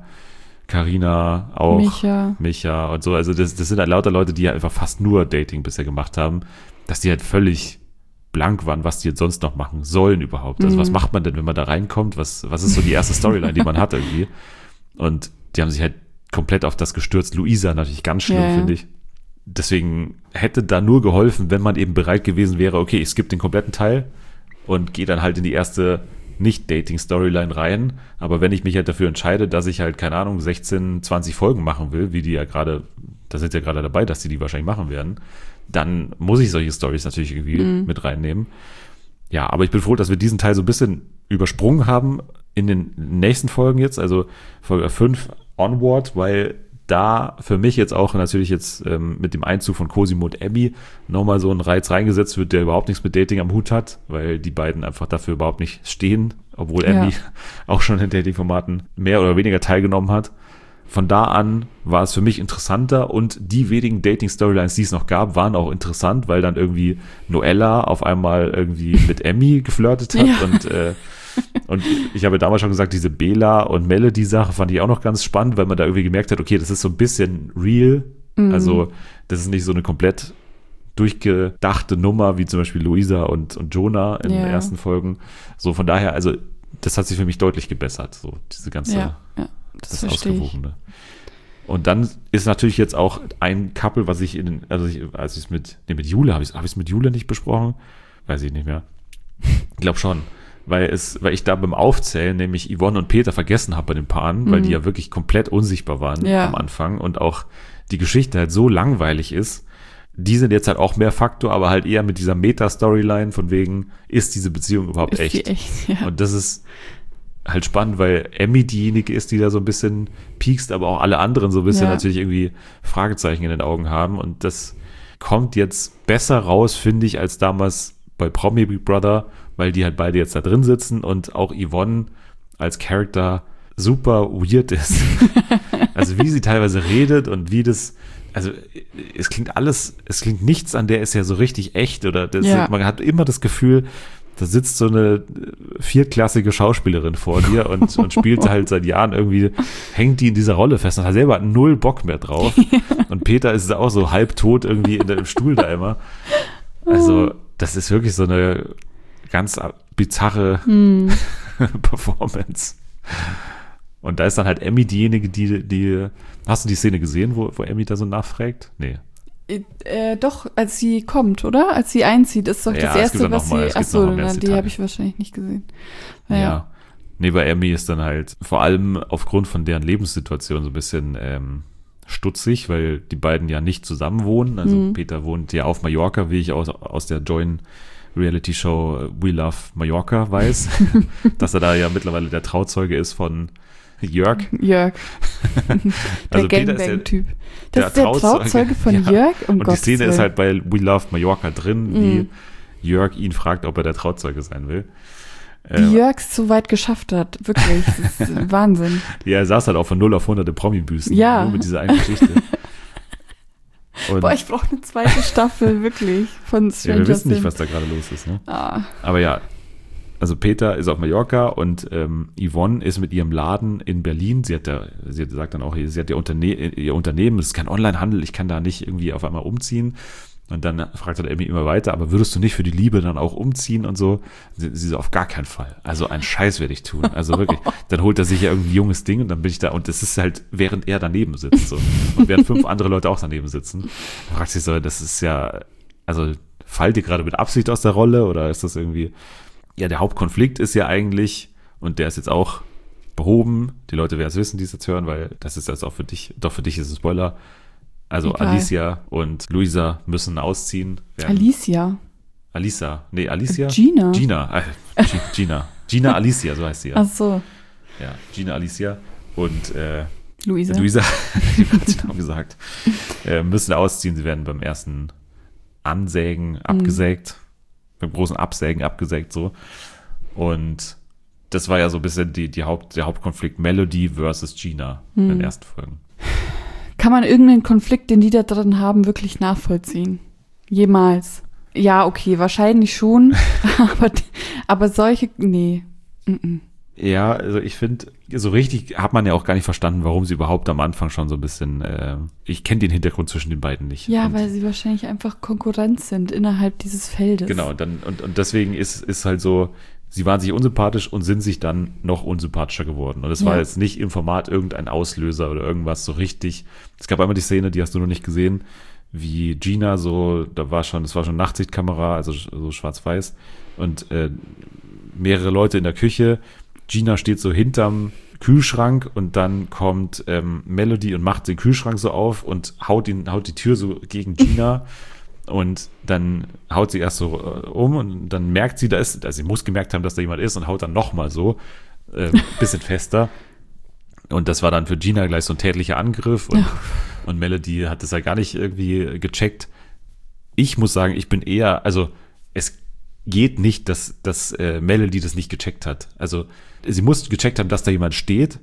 Carina auch, Micha. Micha und so. Also das, das sind halt lauter Leute, die ja einfach fast nur Dating bisher gemacht haben, dass die halt völlig blank waren, was die jetzt sonst noch machen sollen überhaupt. Also mhm. was macht man denn, wenn man da reinkommt? Was, was ist so die erste Storyline, die man hat irgendwie? Und die haben sich halt komplett auf das gestürzt. Luisa natürlich ganz schlimm, ja. finde ich. Deswegen hätte da nur geholfen, wenn man eben bereit gewesen wäre, okay, ich skippe den kompletten Teil und gehe dann halt in die erste Nicht-Dating-Storyline rein. Aber wenn ich mich halt dafür entscheide, dass ich halt, keine Ahnung, sechzehn, zwanzig Folgen machen will, wie die ja gerade, da sind ja gerade dabei, dass die die wahrscheinlich machen werden, dann muss ich solche Storys natürlich irgendwie mhm. mit reinnehmen. Ja, aber ich bin froh, dass wir diesen Teil so ein bisschen übersprungen haben in den nächsten Folgen jetzt, also Folge fünf onward, weil da für mich jetzt auch natürlich jetzt ähm, mit dem Einzug von Cosimo und Abby nochmal so ein Reiz reingesetzt wird, der überhaupt nichts mit Dating am Hut hat, weil die beiden einfach dafür überhaupt nicht stehen, obwohl Abby ja. auch schon in Dating-Formaten mehr oder weniger teilgenommen hat. von da an war es für mich interessanter und die wenigen Dating-Storylines, die es noch gab, waren auch interessant, weil dann irgendwie Noella auf einmal irgendwie mit Emmy geflirtet hat Ja. und äh, und ich habe damals schon gesagt, diese Bella und Melody-Sache fand ich auch noch ganz spannend, weil man da irgendwie gemerkt hat, okay, das ist so ein bisschen real, Mhm. also das ist nicht so eine komplett durchgedachte Nummer, wie zum Beispiel Luisa und, und Jonah in Ja. den ersten Folgen. So von daher, also das hat sich für mich deutlich gebessert, so diese ganze, Ja, ja, das, das verstehe ich. Ausgewogene. Und dann ist natürlich jetzt auch ein Couple, was ich in den, also ich, als ich es mit, nee, mit Jule, habe ich es mit Jule nicht besprochen? Weiß ich nicht mehr. Ich glaube schon. Weil es, weil ich da beim Aufzählen nämlich Yvonne und Peter vergessen habe bei den Paaren, weil Mhm. die ja wirklich komplett unsichtbar waren Ja. am Anfang und auch die Geschichte halt so langweilig ist. Die sind jetzt halt auch mehr Faktor, aber halt eher mit dieser Meta-Storyline von wegen, ist diese Beziehung überhaupt Ist echt? die echt, ja. Und das ist halt spannend, weil Emmy diejenige ist, die da so ein bisschen piekst, aber auch alle anderen so ein bisschen Ja. natürlich irgendwie Fragezeichen in den Augen haben. Und das kommt jetzt besser raus, finde ich, als damals bei Promi Big Brother, weil die halt beide jetzt da drin sitzen und auch Yvonne als Charakter super weird ist. Also wie sie teilweise redet und wie das, also es klingt alles, es klingt nichts an der ist ja so richtig echt oder das, Ja. man hat immer das Gefühl, da sitzt so eine viertklassige Schauspielerin vor dir und, und spielt halt seit Jahren irgendwie, hängt die in dieser Rolle fest und hat selber null Bock mehr drauf. Und Peter ist auch so halbtot irgendwie in dem Stuhl da immer. Also das ist wirklich so eine ganz bizarre Hm. Performance. Und da ist dann halt Emmy diejenige, die, die, hast du die Szene gesehen, wo, wo Emmy da so nachfragt? Nee. Äh, doch, als sie kommt, oder? Als sie einzieht, ist doch Ja, das es Erste, gibt dann was noch mal- sie. es gibt Achso, noch mal mehr na, die Detail. habe ich wahrscheinlich nicht gesehen. Ja. Ja. Nee, bei Emmy ist dann halt vor allem aufgrund von deren Lebenssituation so ein bisschen ähm, stutzig, weil die beiden ja nicht zusammen wohnen. Also Mhm. Peter wohnt ja auf Mallorca, wie ich aus, aus der Join Reality Show We Love Mallorca weiß, dass er da ja mittlerweile der Trauzeuge ist von Jörg. Jörg. Der Also Peter ist ja Gangbang-Typ. der Das ist der Trauzeuge. Trauzeuge von Ja. Jörg, um Und die Gottes Szene ist Willen. halt bei We Love Mallorca drin, wie Mhm. Jörg ihn fragt, ob er der Trauzeuge sein will. Wie Äh, Jörg es so weit geschafft hat. Wirklich. Das ist Wahnsinn. ja, er saß halt auch von null auf hundert im Promi-Büßen. Ja. Nur mit dieser einen Geschichte. Und Boah, ich brauche eine zweite Staffel, wirklich, von ja, Stranger wir wissen nicht, Things. was da gerade los ist. Ne? Ah, Aber ja, also Peter ist auf Mallorca und ähm, Yvonne ist mit ihrem Laden in Berlin. Sie hat ja, sie hat sagt dann auch, sie hat ihr, Unterne ihr Unternehmen, es ist kein Onlinehandel, ich kann da nicht irgendwie auf einmal umziehen. Und dann fragt er Emmy immer weiter, aber würdest du nicht für die Liebe dann auch umziehen und so? Sie, sie so, auf gar keinen Fall. Also einen Scheiß werde ich tun. Also wirklich. Dann holt er sich ja irgendwie ein junges Ding und dann bin ich da. Und das ist halt, während er daneben sitzt. So. Und während fünf andere Leute auch daneben sitzen. Dann fragt sich so, das ist ja, also fallt ihr gerade mit Absicht aus der Rolle oder ist das irgendwie, ja, der Hauptkonflikt ist ja eigentlich, und der ist jetzt auch behoben. Die Leute werden es wissen, die es jetzt hören, weil das ist jetzt auch für dich, doch für dich ist es Spoiler. Also Egal. Alicia und Luisa müssen ausziehen. werden- Alicia. Alisa. Nee, Alicia? Gina. Gina. Äh, G- Gina. Gina Alicia, so heißt sie ja. Ach so, Ja, Gina Alicia und äh, Luisa. Luisa, ich habe den Namen gesagt, äh, müssen ausziehen. Sie werden beim ersten Ansägen abgesägt, beim großen Absägen abgesägt so. Und das war ja so ein bisschen die, die Haupt, der Hauptkonflikt Melody versus Gina in den ersten Folgen. Kann man irgendeinen Konflikt, den die da drin haben, wirklich nachvollziehen? Jemals? Ja, okay, wahrscheinlich schon. aber, aber solche, nee. Mm-mm. Ja, also ich finde, so richtig hat man ja auch gar nicht verstanden, warum sie überhaupt am Anfang schon so ein bisschen, äh, ich kenne den Hintergrund zwischen den beiden nicht. Ja, und, weil sie wahrscheinlich einfach Konkurrenz sind innerhalb dieses Feldes. Genau, dann, und, und deswegen ist, ist halt so, sie waren sich unsympathisch und sind sich dann noch unsympathischer geworden. Und es war Ja. jetzt nicht im Format irgendein Auslöser oder irgendwas so richtig. Es gab einmal die Szene, die hast du noch nicht gesehen, wie Gina so, da war schon, das war schon Nachtsichtkamera, also so schwarz-weiß und äh, mehrere Leute in der Küche. Gina steht so hinterm Kühlschrank und dann kommt ähm, Melody und macht den Kühlschrank so auf und haut ihn, haut die Tür so gegen Gina und dann haut sie erst so äh, um und dann merkt sie, da ist, also sie muss gemerkt haben, dass da jemand ist und haut dann nochmal so äh, bisschen fester. Und das war dann für Gina gleich so ein tätlicher Angriff und, Ja. und Melody hat das ja gar nicht irgendwie gecheckt. Ich muss sagen, ich bin eher, also es geht nicht, dass, dass äh, Melody das nicht gecheckt hat. Also sie muss gecheckt haben, dass da jemand steht.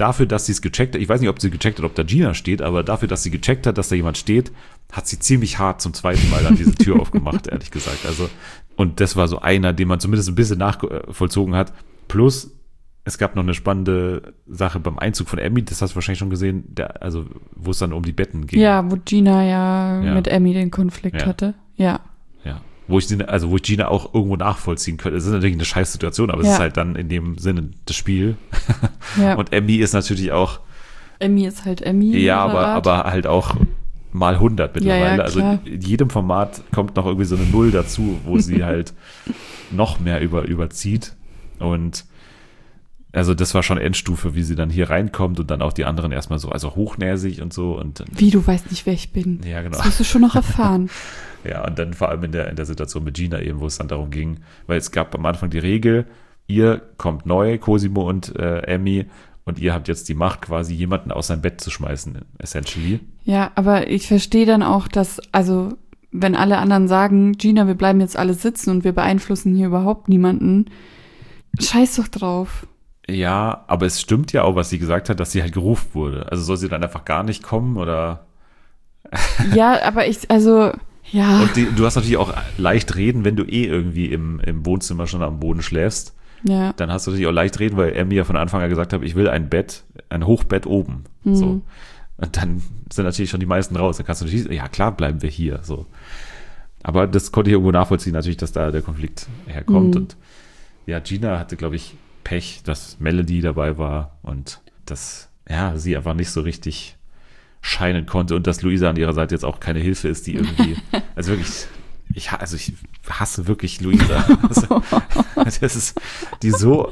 dafür, dass sie es gecheckt hat, ich weiß nicht, ob sie gecheckt hat, ob da Gina steht, aber dafür, dass sie gecheckt hat, dass da jemand steht, hat sie ziemlich hart zum zweiten Mal dann diese Tür aufgemacht, ehrlich gesagt. Also, und das war so einer, den man zumindest ein bisschen nachvollzogen hat. Plus, es gab noch eine spannende Sache beim Einzug von Emmy, das hast du wahrscheinlich schon gesehen, der, also wo es dann um die Betten ging. Ja, wo Gina ja, Ja. mit Emmy den Konflikt Ja. hatte. Ja. Ja. Wo ich, sie- also wo ich Gina auch irgendwo nachvollziehen könnte. Es ist natürlich eine scheiß Situation, aber es Ja. ist halt dann in dem Sinne das Spiel. ja. Und Emmy ist natürlich auch, Emmy ist halt Emmy. ja, in ihrer aber, Art. aber halt auch mal hundert Ja, ja, mittlerweile. klar. Also in jedem Format kommt noch irgendwie so eine Null dazu, wo sie halt noch mehr über, überzieht. Und also das war schon Endstufe, wie sie dann hier reinkommt und dann auch die anderen erstmal so, also hochnäsig und so. Und dann, Wie, du weißt nicht, wer ich bin. ja, genau. Das musst du schon noch erfahren. Ja, und dann vor allem in der, in der Situation mit Gina eben, wo es dann darum ging, weil es gab am Anfang die Regel, ihr kommt neu, Cosimo und äh, Emmy, und ihr habt jetzt die Macht, quasi jemanden aus seinem Bett zu schmeißen, essentially. Ja, aber ich verstehe dann auch, dass, also, wenn alle anderen sagen, Gina, wir bleiben jetzt alle sitzen und wir beeinflussen hier überhaupt niemanden, scheiß doch drauf. Ja, aber es stimmt ja auch, was sie gesagt hat, dass sie halt gerufen wurde. Also soll sie dann einfach gar nicht kommen oder? Ja, aber ich, also, ja. Und die, du hast natürlich auch leicht reden, wenn du eh irgendwie im, im Wohnzimmer schon am Boden schläfst. Ja. Dann hast du natürlich auch leicht reden, weil Emmy ja von Anfang an gesagt hat, ich will ein Bett, ein Hochbett oben. Mhm. So. Und dann sind natürlich schon die meisten raus. Dann kannst du natürlich, ja klar, bleiben wir hier. So. Aber das konnte ich irgendwo nachvollziehen, natürlich, dass da der Konflikt herkommt. Mhm. Und ja, Gina hatte, glaube ich, Pech, dass Melody dabei war und dass ja, sie einfach nicht so richtig scheinen konnte und dass Luisa an ihrer Seite jetzt auch keine Hilfe ist, die irgendwie, also wirklich, ich, ha- also ich hasse wirklich Luisa. Also, das ist die so,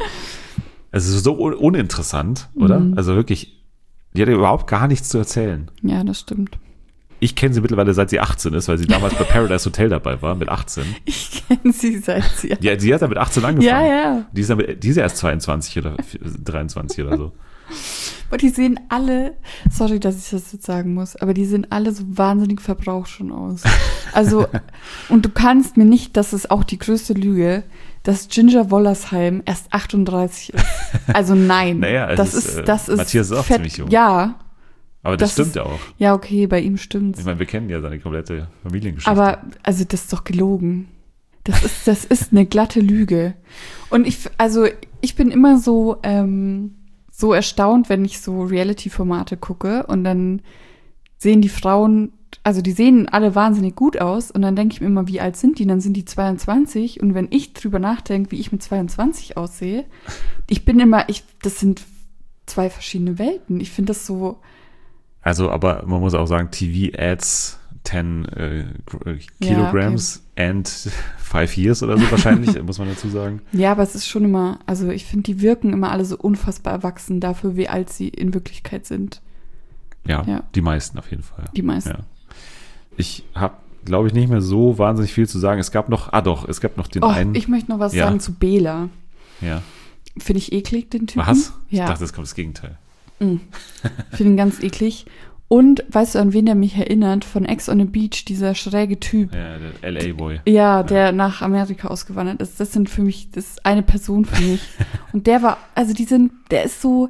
also so un- uninteressant, oder? Mhm. Also wirklich, die hat ja überhaupt gar nichts zu erzählen. Ja, das stimmt. Ich kenne sie mittlerweile, seit sie achtzehn ist, weil sie damals bei Paradise Hotel dabei war, mit achtzehn. Ich kenne sie seit sie. Ja, sie hat ja mit achtzehn angefangen. Ja, ja. Die ist, ja mit, die ist ja erst zweiundzwanzig oder dreiundzwanzig oder so. Aber die sehen alle, sorry, dass ich das jetzt sagen muss, aber die sehen alle so wahnsinnig verbraucht schon aus. Also, und du kannst mir nicht, das ist auch die größte Lüge, dass Ginger Wollersheim erst achtunddreißig ist. Also nein. Naja, es das ist, ist, äh, das ist Matthias ist auch fett, ziemlich jung. Ja, Aber das, Das stimmt ist- ja auch. ja, okay, bei ihm stimmt's. Ich meine, wir kennen ja seine komplette Familiengeschichte. Aber, also, das ist doch gelogen. Das ist, das ist eine glatte Lüge. Und ich, also, ich bin immer so, ähm, so erstaunt, wenn ich so Reality-Formate gucke und dann sehen die Frauen, also die sehen alle wahnsinnig gut aus und dann denke ich mir immer, wie alt sind die? Und dann sind die zweiundzwanzig und wenn ich drüber nachdenke, wie ich mit zweiundzwanzig aussehe, ich bin immer, ich, das sind zwei verschiedene Welten. Ich finde das so, Also, aber man muss auch sagen, T V adds ten äh, gr- äh, Kilograms and five years oder so wahrscheinlich, muss man dazu sagen. ja, aber es ist schon immer, also ich finde, die wirken immer alle so unfassbar erwachsen dafür, wie alt sie in Wirklichkeit sind. Ja, Ja. die meisten auf jeden Fall. Die meisten. Ja. Ich habe, glaube ich, nicht mehr so wahnsinnig viel zu sagen. Es gab noch, ah doch, es gab noch den Oh, einen. ich möchte noch was Ja. sagen zu Bela. ja. Finde ich eklig, den Typen. Was? Ich Ja, dachte, es kommt das Gegenteil. finde ihn ganz eklig. Und weißt du, an wen der mich erinnert? Von Ex on the Beach, dieser schräge Typ. Ja, der L A-Boy. Ja, der nach Amerika ausgewandert ist. Das sind für mich, das ist eine Person für mich. Und der war, also die sind, der ist so,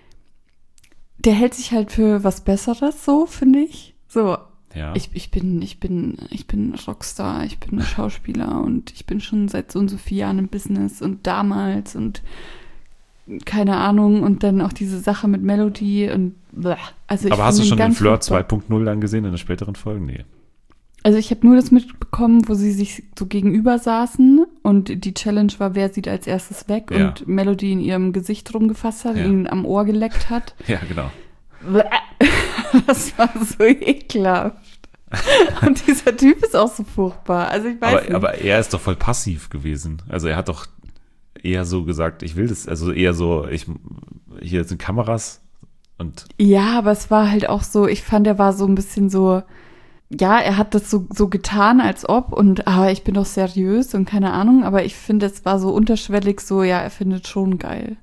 der hält sich halt für was Besseres, so, finde ich. So, Ja. ich, ich bin, ich bin, ich bin Rockstar, ich bin Schauspieler und ich bin schon seit so und so vielen Jahren im Business und damals und keine Ahnung und dann auch diese Sache mit Melody und bleh. Also ich Aber hast du find ihn schon den ganz Flirt furchtbar. zwei Punkt null dann gesehen in den späteren Folgen? Nee. Also ich habe nur das mitbekommen, wo sie sich so gegenüber saßen und die Challenge war, wer sieht als erstes weg Ja. und Melody in ihrem Gesicht rumgefasst hat, Ja. ihn am Ohr geleckt hat. Ja, genau. Bleh. Das war so ekelhaft. Und dieser Typ ist auch so furchtbar. Also ich weiß Aber, nicht. aber er ist doch voll passiv gewesen. Also er hat doch eher so gesagt, ich will das, also eher so, ich, hier sind Kameras und Ja, aber es war halt auch so, ich fand, er war so ein bisschen so, ja, er hat das so, so getan, als ob und, aber ich bin doch seriös und keine Ahnung, aber ich finde, es war so unterschwellig so, ja, er findet schon geil.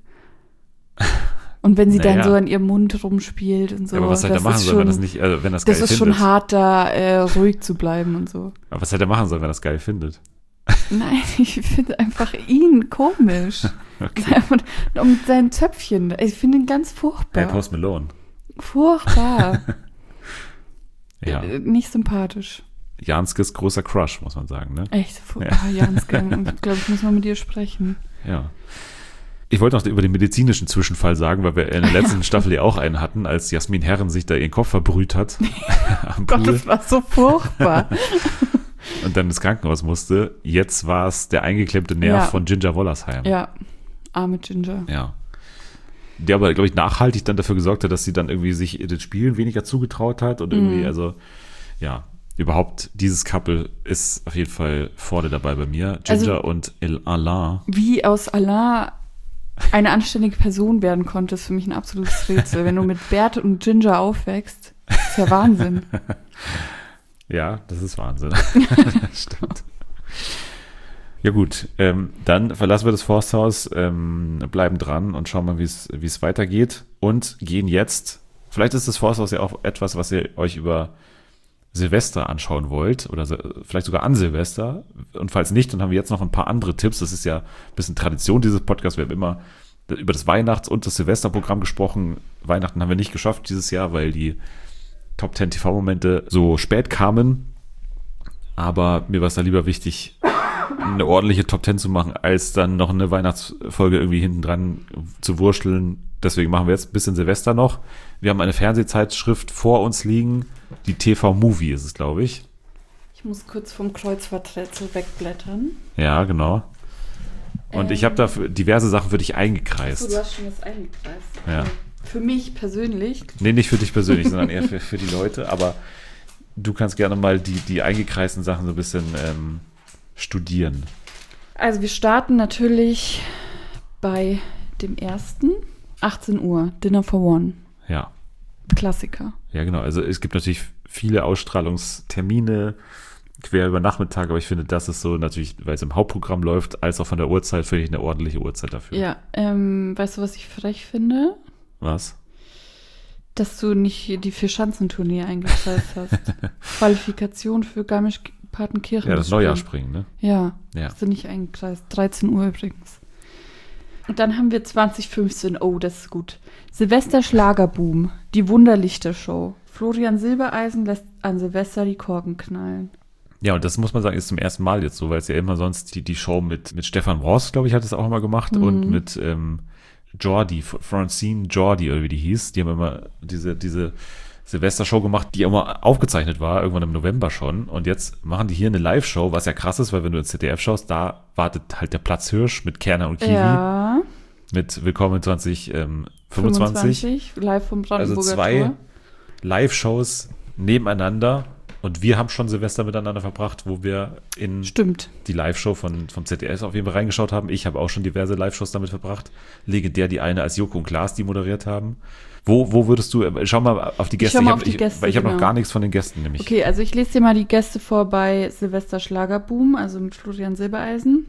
Und wenn sie dann Naja. so an ihrem Mund rumspielt und so. aber was hätte er das machen ist sollen, wenn schon, das nicht, also wenn das geil das ist findet? schon hart, da äh, ruhig zu bleiben und so. Aber was hätte er machen sollen, wenn er das geil findet? Nein, ich finde einfach ihn komisch. Okay. Und, und mit seinen Zöpfchen. Ich finde ihn ganz furchtbar. Hey, Post Malone. Furchtbar. Ja. Äh, Nicht sympathisch. Janskes großer Crush, muss man sagen, ne? Echt furchtbar, ja. Janske. Ich glaube, ich muss mal mit dir sprechen. Ja. Ich wollte noch über den medizinischen Zwischenfall sagen, weil wir in der letzten Staffel ja auch einen hatten, als Jasmin Herren sich da ihren Kopf verbrüht hat am Gott, Pool das war so furchtbar. und dann ins Krankenhaus musste. Jetzt war es der eingeklemmte Nerv Ja. von Ginger Wollersheim. Ja, arme Ginger. Ja. Der aber, glaube ich, nachhaltig dann dafür gesorgt hat, dass sie dann irgendwie sich in den Spielen weniger zugetraut hat und irgendwie, Mhm. also, ja, überhaupt, dieses Couple ist auf jeden Fall vorne dabei bei mir. Ginger Also- und El Alain. Wie aus Alain eine anständige Person werden konnte, ist für mich ein absolutes Rätsel. Wenn du mit Bert und Ginger aufwächst, ist ja Wahnsinn. Ja, das ist Wahnsinn. Das stimmt. Ja gut, ähm, dann verlassen wir das Forsthaus, ähm, bleiben dran und schauen mal, wie es wie es weitergeht und gehen jetzt, vielleicht ist das Forsthaus ja auch etwas, was ihr euch über Silvester anschauen wollt oder so, vielleicht sogar an Silvester und falls nicht, dann haben wir jetzt noch ein paar andere Tipps. Das ist ja ein bisschen Tradition dieses Podcasts. Wir haben immer über das Weihnachts- und das Silvesterprogramm gesprochen. Weihnachten haben wir nicht geschafft dieses Jahr, weil die Top zehn T V-Momente so spät kamen. Aber mir war es da lieber wichtig, eine ordentliche Top zehn zu machen, als dann noch eine Weihnachtsfolge irgendwie hinten dran zu wurschteln. Deswegen machen wir jetzt ein bisschen Silvester noch. Wir haben eine Fernsehzeitschrift vor uns liegen. Die T V-Movie ist es, glaube ich. Ich muss kurz vom Kreuzworträtsel wegblättern. Ja, genau. Und Ähm. ich habe da für diverse Sachen für dich eingekreist. Achso, du hast schon was eingekreist. Ja. Für mich persönlich. Nee, nicht für dich persönlich, sondern eher für, für die Leute. Aber du kannst gerne mal die, die eingekreisten Sachen so ein bisschen ähm, studieren. Also wir starten natürlich bei dem ersten. achtzehn Uhr, Dinner for One. Ja. Klassiker. Ja, genau. Also es gibt natürlich viele Ausstrahlungstermine quer über Nachmittag, aber ich finde, das ist so natürlich, weil es im Hauptprogramm läuft, als auch von der Uhrzeit, finde ich eine ordentliche Uhrzeit dafür. Ja, ähm, weißt du, was ich frech finde? Was? Dass du nicht die Vier-Schanzentournee eingekreist hast. Qualifikation für Garmisch-Partenkirchen. Ja, das Neujahrsspringen, ne? Ja, Ja. hast du nicht eingekreist. dreizehn Uhr übrigens. Und dann haben wir zwanzig fünfzehn, oh, das ist gut. Silvester Schlagerboom, die Wunderlichter-Show. Florian Silbereisen lässt an Silvester die Korken knallen. Ja, und das muss man sagen, ist zum ersten Mal jetzt so, weil es ja immer sonst die, die Show mit, mit Stefan Ross, glaube ich, hat es auch mal gemacht Mhm. und mit ähm, Jordi, Francine Jordi oder wie die hieß, die haben immer diese, diese Silvester-Show gemacht, die immer aufgezeichnet war, irgendwann im November schon. Und jetzt machen die hier eine Live-Show, was ja krass ist, weil wenn du ins Z D F schaust, da wartet halt der Platzhirsch mit Kerner und Kiwi Ja, mit Willkommen zwanzig fünfundzwanzig. fünfundzwanzig, live vom Also Brandenburger zwei Tor. Live-Shows nebeneinander. Und wir haben schon Silvester miteinander verbracht, wo wir in Stimmt. die Live-Show von, vom Z D F auf jeden Fall reingeschaut haben. Ich habe auch schon diverse Live-Shows damit verbracht. Legendär die eine, als Joko und Klaas die moderiert haben. Wo, wo würdest du, schau mal auf die Ich Gäste. schau mal hab, auf die Gäste, weil ich habe noch genau. gar nichts von den Gästen nämlich. Okay, also ich lese dir mal die Gäste vor bei Silvester Schlagerboom, also mit Florian Silbereisen,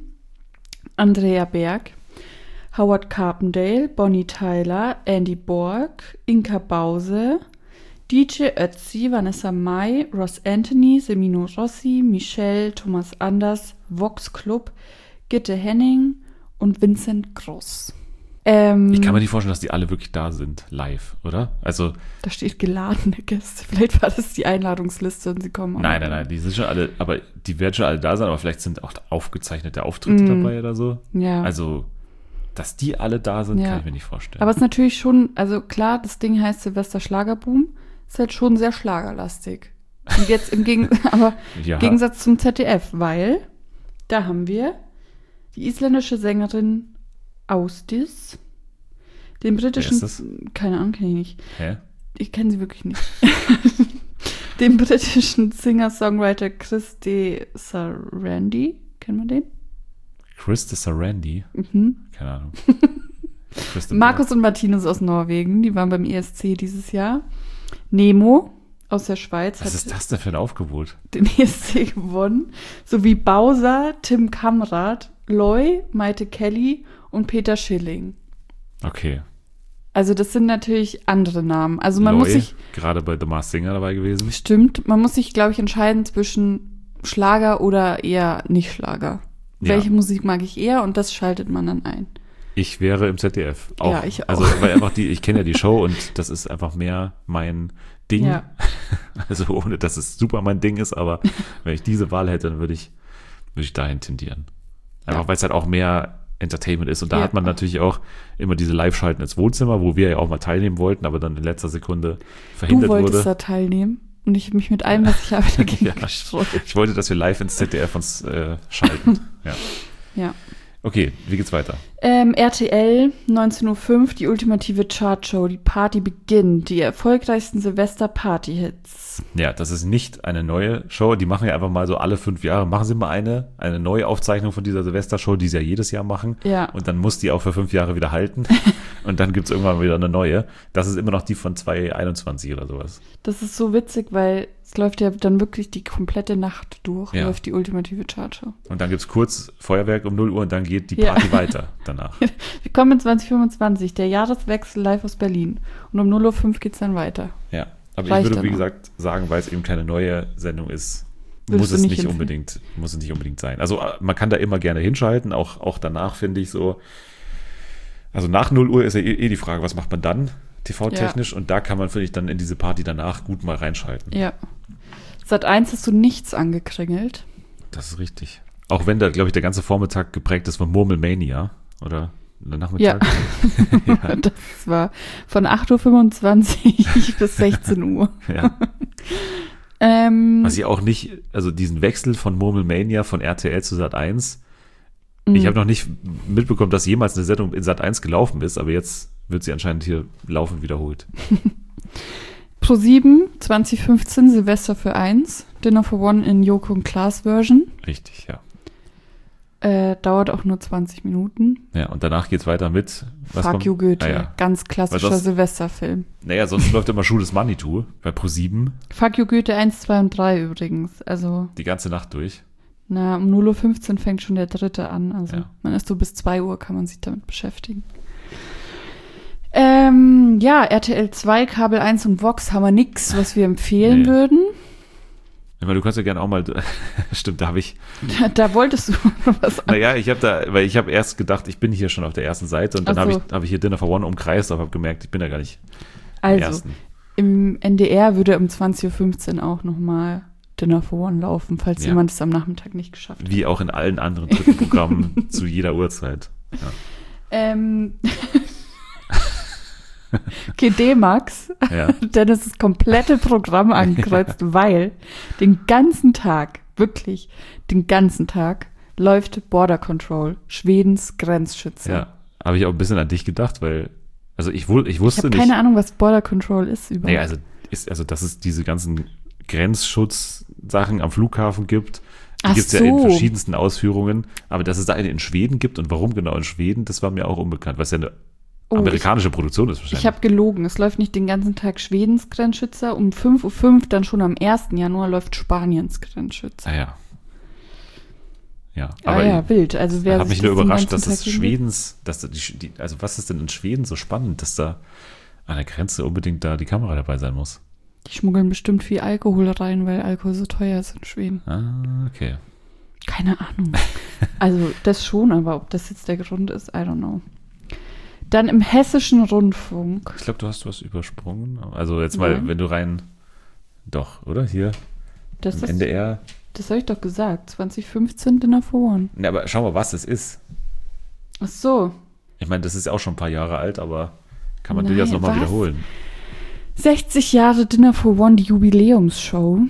Andrea Berg, Howard Carpendale, Bonnie Tyler, Andy Borg, Inka Bause, D J Ötzi, Vanessa Mai, Ross Anthony, Semino Rossi, Michelle, Thomas Anders, Vox Club, Gitte Henning und Vincent Gross. Ähm, Ich kann mir nicht vorstellen, dass die alle wirklich da sind, live, oder? Also, Da steht geladene Gäste. Vielleicht war das die Einladungsliste und sie kommen auch. nein, nein, nein, die sind schon alle, aber die werden schon alle da sein, aber vielleicht sind auch aufgezeichnete Auftritte Mm. dabei oder so. Ja. Also, dass die alle da sind, Ja. kann ich mir nicht vorstellen. Aber es ist natürlich schon, also klar, das Ding heißt Silvester Schlagerboom, ist halt schon sehr schlagerlastig. Und jetzt im Gegen aber Ja. Gegensatz zum Z D F, weil da haben wir die isländische Sängerin Ausdis, den britischen, Wer ist das? keine Ahnung, kenne ich nicht. Hä? Ich kenne sie wirklich nicht. Den britischen Singer-Songwriter Chris de Sarandi, kennt man den? Chris de Sarandi? Mhm. Keine Ahnung. Chris de Markus und Martinus aus Norwegen, die waren beim E S C dieses Jahr. Nemo aus der Schweiz Was hat ist das denn für ein Aufgebot? den E S C gewonnen. Sowie Bowser, Tim Kamrat, Loy, Maite Kelly und Peter Schilling. Okay. Also das sind natürlich andere Namen. Also man Loy, muss sich, gerade bei The Masked Singer dabei gewesen. stimmt, man muss sich, glaube ich, entscheiden zwischen Schlager oder eher nicht Schlager. Ja. Welche Musik mag ich eher und das schaltet man dann ein. Ich wäre im Z D F. Auch. Ja, ich auch. Also, weil einfach die, ich kenne ja die Show und das ist einfach mehr mein Ding. Ja. Also, ohne dass es super mein Ding ist, aber wenn ich diese Wahl hätte, dann würde ich, würde ich dahin tendieren. Einfach, Ja. weil es halt auch mehr Entertainment ist. Und da Ja. hat man natürlich auch immer diese Live-Schalten ins Wohnzimmer, wo wir ja auch mal teilnehmen wollten, aber dann in letzter Sekunde Du verhindert wolltest wurde. da teilnehmen und ich habe mich mit allem, was ich habe, dagegen Ja. gestreut. Ich wollte, dass wir live ins Z D F uns äh, schalten. Ja. Ja. Okay, wie geht's weiter? Ähm, R T L, neunzehn Uhr fünf, die ultimative Chartshow. Die Party beginnt. Die erfolgreichsten Silvester-Party-Hits. Ja, das ist nicht eine neue Show. Die machen ja einfach mal so alle fünf Jahre, machen sie mal eine, eine neue Aufzeichnung von dieser Silvester-Show, die sie ja jedes Jahr machen. Ja. Und dann muss die auch für fünf Jahre wieder halten. Und dann gibt's irgendwann wieder eine neue. Das ist immer noch die von zwanzig einundzwanzig oder sowas. Das ist so witzig, weil es läuft ja dann wirklich die komplette Nacht durch, Ja. läuft die ultimative Chartshow. Und dann gibt's kurz Feuerwerk um null Uhr und dann geht die Ja. Party weiter danach. Willkommen in zwanzig fünfundzwanzig, der Jahreswechsel live aus Berlin. Und um null Uhr fünf geht's dann weiter. Ja, aber Reicht ich würde, dann wie auch. gesagt, sagen, weil es eben keine neue Sendung ist, Würdest muss du es nicht nicht empfehlen? unbedingt, muss es nicht unbedingt sein. Also äh, man kann da immer gerne hinschalten, auch, auch danach finde ich so, also nach null Uhr ist ja eh, eh die Frage, was macht man dann T V-technisch? Und da kann man, finde ich, dann in diese Party danach gut mal reinschalten. Ja. Sat eins hast du nichts angekringelt. Das ist richtig. Auch wenn da, glaube ich, der ganze Vormittag geprägt ist von Murmelmania, oder? Der Nachmittag? Ja. Das war von acht Uhr fünfundzwanzig bis sechzehn Uhr. Ja. Ähm, Was ich auch nicht, also diesen Wechsel von Murmelmania von R T L zu Sat eins, ich habe noch nicht mitbekommen, dass jemals eine Sendung in Sat eins gelaufen ist, aber jetzt wird sie anscheinend hier laufend wiederholt. ProSieben, zwanzig fünfzehn, Silvester für eins, Dinner for One in Joko und Klaas Version. Richtig, ja. Äh, dauert auch nur zwanzig Minuten. Ja, und danach geht's weiter mit was Fuck kommt? you Goethe, Ah, ja. ganz klassischer Weil das- Silvesterfilm. Naja, sonst läuft immer Schuh des Manitou bei ProSieben Fuck you Goethe eins, zwei und drei übrigens. Also, die ganze Nacht durch. na, um null Uhr fünfzehn fängt schon der dritte an. Also, Ja. man ist so bis zwei Uhr, kann man sich damit beschäftigen. Ähm, ja, R T L zwei, Kabel eins und Vox haben wir nix, was wir empfehlen Nee. würden. Ich meine, du kannst ja gerne auch mal, stimmt, da habe ich, Da, da wolltest du was an. naja, ich habe da, weil ich habe erst gedacht, ich bin hier schon auf der ersten Seite und dann Ach habe so. ich, habe ich hier Dinner for One umkreist, aber habe gemerkt, ich bin ja gar nicht im Also, ersten. im N D R würde um zwanzig Uhr fünfzehn auch nochmal Dinner for One laufen, falls Ja. jemand es am Nachmittag nicht geschafft hat. Wie auch in allen anderen dritten Programmen zu jeder Uhrzeit. Ja. Ähm. Okay, D-Max, Ja. Dennis das komplette Programm angekreuzt, weil den ganzen Tag, wirklich den ganzen Tag, läuft Border Control, Schwedens Grenzschützer. Ja, habe ich auch ein bisschen an dich gedacht, weil, also ich, wu- ich Ich wusste habe nicht. keine Ahnung, was Border Control ist überhaupt. Naja, also, ist, also, dass es diese ganzen Grenzschutzsachen am Flughafen gibt, die Ach gibt es ja in so. verschiedensten Ausführungen, aber dass es da eine in Schweden gibt und warum genau in Schweden, das war mir auch unbekannt, was ja eine Oh, amerikanische Produktion ist Ich wahrscheinlich. habe gelogen. Es läuft nicht den ganzen Tag Schwedens Grenzschützer. Um fünf Uhr fünf, dann schon am ersten Januar, läuft Spaniens Grenzschützer. ah, ja. Ja, Ah aber ja, ich wild. Also wer habe mich sich nur das den überrascht, ganzen dass es Tag hinlegt. Schwedens, dass da die, die, also was ist denn in Schweden so spannend, dass da an der Grenze unbedingt da die Kamera dabei sein muss? Die schmuggeln bestimmt viel Alkohol rein, weil Alkohol so teuer ist in Schweden. Ah, okay. Keine Ahnung. Also das schon, aber ob das jetzt der Grund ist, I don't know. Dann im Hessischen Rundfunk. Ich glaube, du hast was übersprungen. Also jetzt mal, Nein. wenn du rein, doch, oder? Hier, Das, im ist, N D R. das habe ich doch gesagt. zwanzig fünfzehn Dinner for One. Na, aber schau mal, was es ist. Ach so. Ich meine, das ist auch schon ein paar Jahre alt, aber kann man Nein, durchaus nochmal was? wiederholen. sechzig Jahre Dinner for One, die Jubiläumsshow.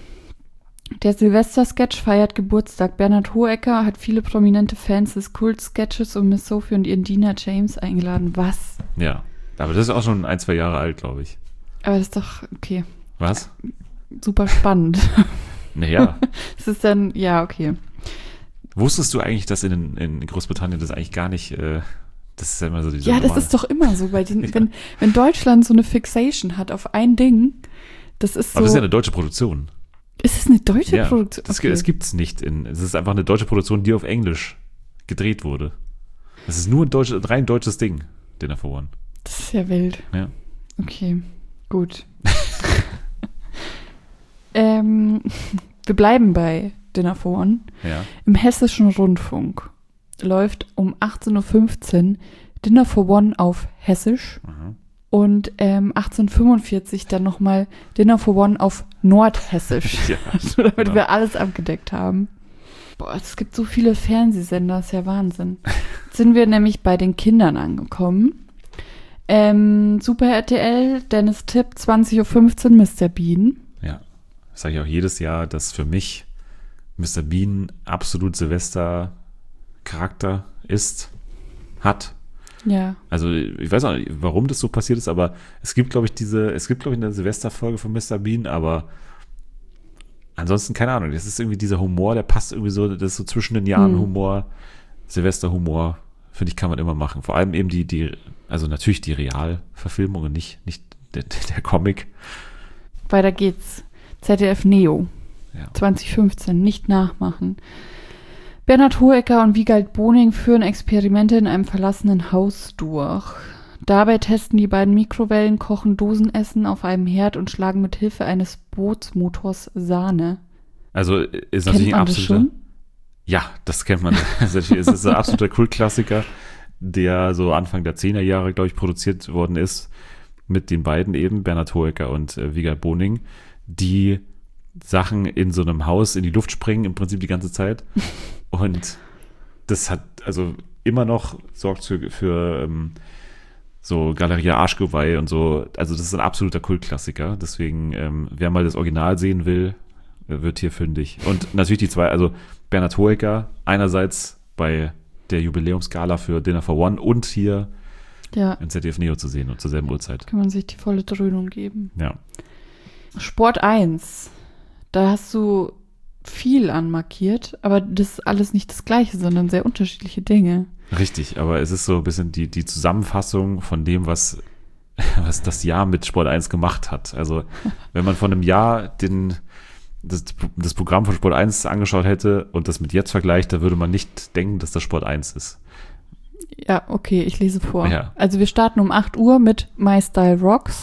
Der Silvester-Sketch feiert Geburtstag. Bernhard Hohecker hat viele prominente Fans des Kult-Sketches und Miss Sophie und ihren Diener James eingeladen. Was? Ja, aber das ist auch schon ein, zwei Jahre alt, glaube ich. Aber das ist doch, okay, Was? super spannend. Naja, Das ist dann, ja, okay. wusstest du eigentlich, dass in, in Großbritannien das eigentlich gar nicht, äh, das ist ja immer so diese Ja, das normale- ist doch immer so. Bei den, Ja. wenn, wenn Deutschland so eine Fixation hat auf ein Ding, das ist so. Aber das ist ja eine deutsche Produktion. ist es eine deutsche Ja, Produktion? das, Okay. das gibt es nicht. In, es ist einfach eine deutsche Produktion, die auf Englisch gedreht wurde. Das ist nur ein, deutsch, ein rein deutsches Ding, Dinner for One. Das ist ja wild. Ja. Okay, gut. ähm, wir bleiben bei Dinner for One. Ja. Im Hessischen Rundfunk. läuft um achtzehn Uhr fünfzehn Dinner for One auf Hessisch. Mhm. Und ähm, achtzehn Uhr fünfundvierzig dann nochmal Dinner for One auf Nordhessisch. Ja, so, damit genau. wir alles abgedeckt haben. Boah, es gibt so viele Fernsehsender, ist ja Wahnsinn. Jetzt sind wir nämlich bei den Kindern angekommen. Ähm, Super R T L, Dennis Tipp, zwanzig Uhr fünfzehn Mister Bean. Ja, das sage ich auch jedes Jahr, dass für mich Mister Bean absolut Silvester-Charakter ist, hat. Ja. Also ich weiß auch nicht, warum das so passiert ist, aber es gibt, glaube ich, diese, es gibt, glaube ich, eine Silvesterfolge von Mister Bean, aber ansonsten keine Ahnung. Das ist irgendwie dieser Humor, der passt irgendwie so, das ist so zwischen den Jahren Hm. Humor, Silvesterhumor, finde ich, kann man immer machen. Vor allem eben die, die, also natürlich die Realverfilmung und nicht, nicht der, der Comic. Weiter geht's. Z D F Neo. Ja. zwanzig fünfzehn, nicht nachmachen. Bernhard Hohecker und Wiegald Boning führen Experimente in einem verlassenen Haus durch. Dabei testen die beiden Mikrowellen, kochen Dosenessen auf einem Herd und schlagen mit Hilfe eines Bootsmotors Sahne. Also ist Kennt natürlich ein man das absoluter. schon? Ja, das kennt man. Es ist ein absoluter Kultklassiker, der so Anfang der zehner Jahre, glaube ich, produziert worden ist, mit den beiden eben, Bernhard Hohecker und äh, Wiegald Boning, die Sachen in so einem Haus in die Luft springen, im Prinzip die ganze Zeit. Und das hat also immer noch sorgt für, für ähm, so Galeria Arschgeweih und so. Also das ist ein absoluter Kultklassiker. Deswegen, ähm, wer mal das Original sehen will, wird hier fündig. Und natürlich die zwei, also Bernhard Hohecker einerseits bei der Jubiläumsgala für Dinner for One und hier Ja, in Z D F Neo zu sehen und zur selben Uhrzeit. kann man sich die volle Dröhnung geben. Ja. Sport eins. Da hast du viel anmarkiert, aber das ist alles nicht das Gleiche, sondern sehr unterschiedliche Dinge. Richtig, aber es ist so ein bisschen die, die Zusammenfassung von dem, was, was das Jahr mit Sport eins gemacht hat. Also wenn man von einem Jahr den, das, das Programm von Sport eins angeschaut hätte und das mit jetzt vergleicht, da würde man nicht denken, dass das Sport eins ist. Ja, okay, ich lese vor. Ja. Also wir starten um acht Uhr mit My Style Rocks.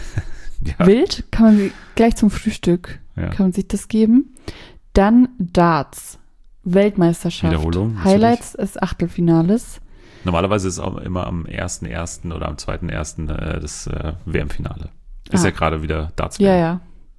Ja, Wild, kann man sie- gleich zum Frühstück, ja. kann man sich das geben. Dann Darts, Weltmeisterschaft. Wiederholung, natürlich. Highlights des Achtelfinales. Normalerweise ist es auch immer am ersten ersten oder am zweiten ersten äh, das äh, W M-Finale. Ist Ah. ja gerade wieder Darts. Ja, ja.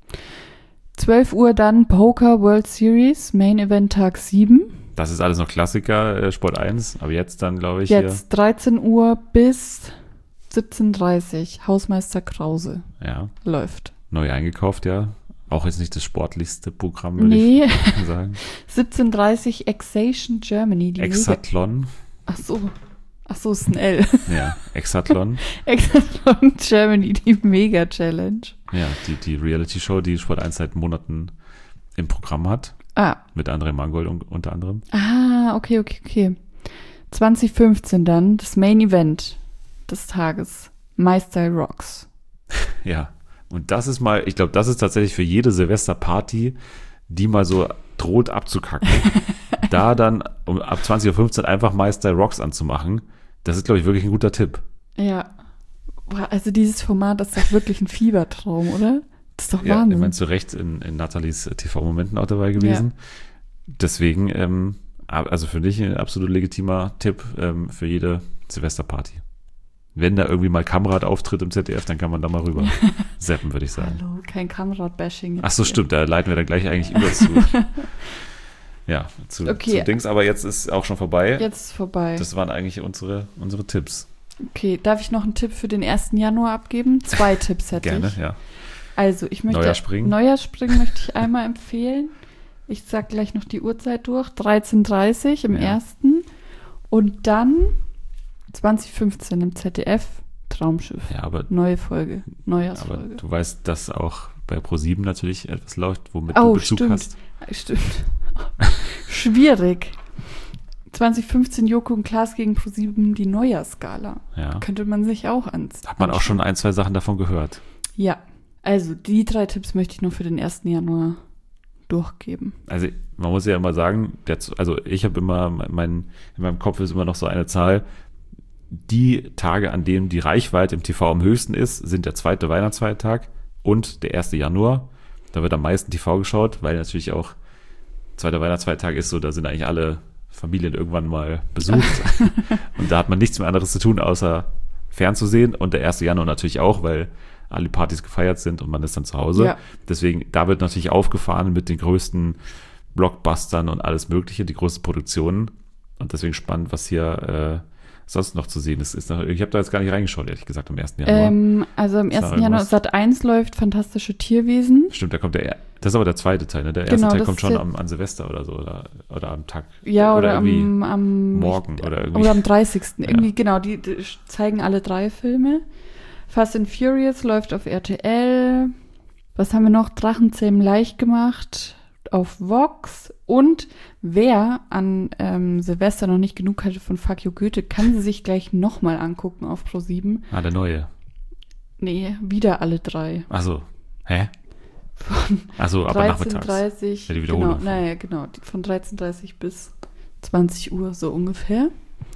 zwölf Uhr dann Poker World Series, Main Event Tag sieben. Das ist alles noch Klassiker, äh, Sport eins, aber jetzt dann, glaube ich, Jetzt dreizehn Uhr bis siebzehn Uhr dreißig, Hausmeister Krause hier, ja, läuft. neu eingekauft, ja. Auch jetzt nicht das sportlichste Programm, würde Nee, ich sagen. siebzehn Uhr dreißig Exation Germany. Die Mega- Exathlon, Ach so, ach so, ist ein L. ja, Exathlon, Exation Germany, die Mega Challenge. ja, die, die Reality-Show, die Sport eins seit Monaten im Programm hat, Ah, mit André Mangold un- unter anderem. ah, okay, okay, okay. zwanzig fünfzehn dann, das Main Event des Tages. My Style Rocks. Ja, und das ist mal, ich glaube, das ist tatsächlich für jede Silvesterparty, die mal so droht abzukacken, da dann um, ab zwanzig Uhr fünfzehn einfach Meister Rocks anzumachen, das ist, glaube ich, wirklich ein guter Tipp. Ja. Boah, also dieses Format ist doch wirklich ein Fiebertraum, oder? Das ist doch Ja, ich Wahnsinn. meine, zu Recht in, in Nathalies T V-Momenten auch dabei gewesen. Deswegen, ähm, also für dich ein absolut legitimer Tipp ähm, für jede Silvesterparty. Wenn da irgendwie mal Kamerad auftritt im Z D F, dann kann man da mal rüber zappen, würde ich sagen. Hallo, kein Kamerad-Bashing. Ach so, stimmt, da leiten wir dann gleich eigentlich über zu. Ja, zu, Okay. zu Dings, aber jetzt ist auch schon vorbei. Jetzt ist vorbei. Das waren eigentlich unsere, unsere Tipps. Okay, darf ich noch einen Tipp für den ersten Januar abgeben? Zwei Tipps hätte Gerne, ich. ja. Also, ich möchte Neujahrsspringen. Neujahrsspringen möchte ich einmal empfehlen. Ich sag gleich noch die Uhrzeit durch. dreizehn Uhr dreißig im Ja. ersten. Und dann zwanzig fünfzehn im Z D F Traumschiff. Ja, aber, Neue Folge, aber Neujahrsfolge. du weißt, dass auch bei ProSieben natürlich etwas läuft, womit Oh, du Bezug stimmt. hast. Stimmt. Schwierig. zwanzig fünfzehn Joko und Klaas gegen ProSieben, die Neujahrsgala. Ja. Könnte man sich auch ans. Hat man auch schon ein, zwei Sachen davon gehört. Ja. Also, die drei Tipps möchte ich nur für den ersten Januar durchgeben. Also man muss ja immer sagen, der, also ich habe immer, mein, in meinem Kopf ist immer noch so eine Zahl, die Tage, an denen die Reichweite im T V am höchsten ist, sind der zweite Weihnachtsfeiertag und der erste Januar. Da wird am meisten T V geschaut, weil natürlich auch zweiter Weihnachtsfeiertag ist so, da sind eigentlich alle Familien irgendwann mal besucht. Und da hat man nichts mehr anderes zu tun, außer fernzusehen. Und der erste Januar natürlich auch, weil alle Partys gefeiert sind und man ist dann zu Hause. Ja. Deswegen, da wird natürlich aufgefahren mit den größten Blockbustern und alles Mögliche, die größten Produktionen. Und deswegen spannend, was hier äh, sonst noch zu sehen ist. ist noch, ich habe da jetzt gar nicht reingeschaut, ehrlich gesagt, am ersten Januar. Ähm, also am Ist da ersten Januar irgendwas? Sat eins läuft Fantastische Tierwesen. Stimmt, da kommt der, das ist aber der zweite Teil, ne? Der erste Genau, Teil das kommt ist schon der- am, an Silvester oder so, oder, oder am Tag. Ja, oder, irgendwie am, am morgen oder irgendwie. Oder am dreißigsten Ja. Irgendwie, genau, die, die zeigen alle drei Filme. Fast and Furious läuft auf R T L. Was haben wir noch? Drachenzähmen leicht gemacht auf Vox. Und wer an ähm, Silvester noch nicht genug hatte von Fuck You Goethe, kann sie sich gleich nochmal angucken auf ProSieben. Ah, der neue. Nee, wieder alle drei. Achso. Hä? Von Achso, aber dreizehn Uhr nachmittags. dreißig. Ja, die Wiederholung. Genau, naja, genau. die- Von dreizehn Uhr dreißig bis zwanzig Uhr so ungefähr.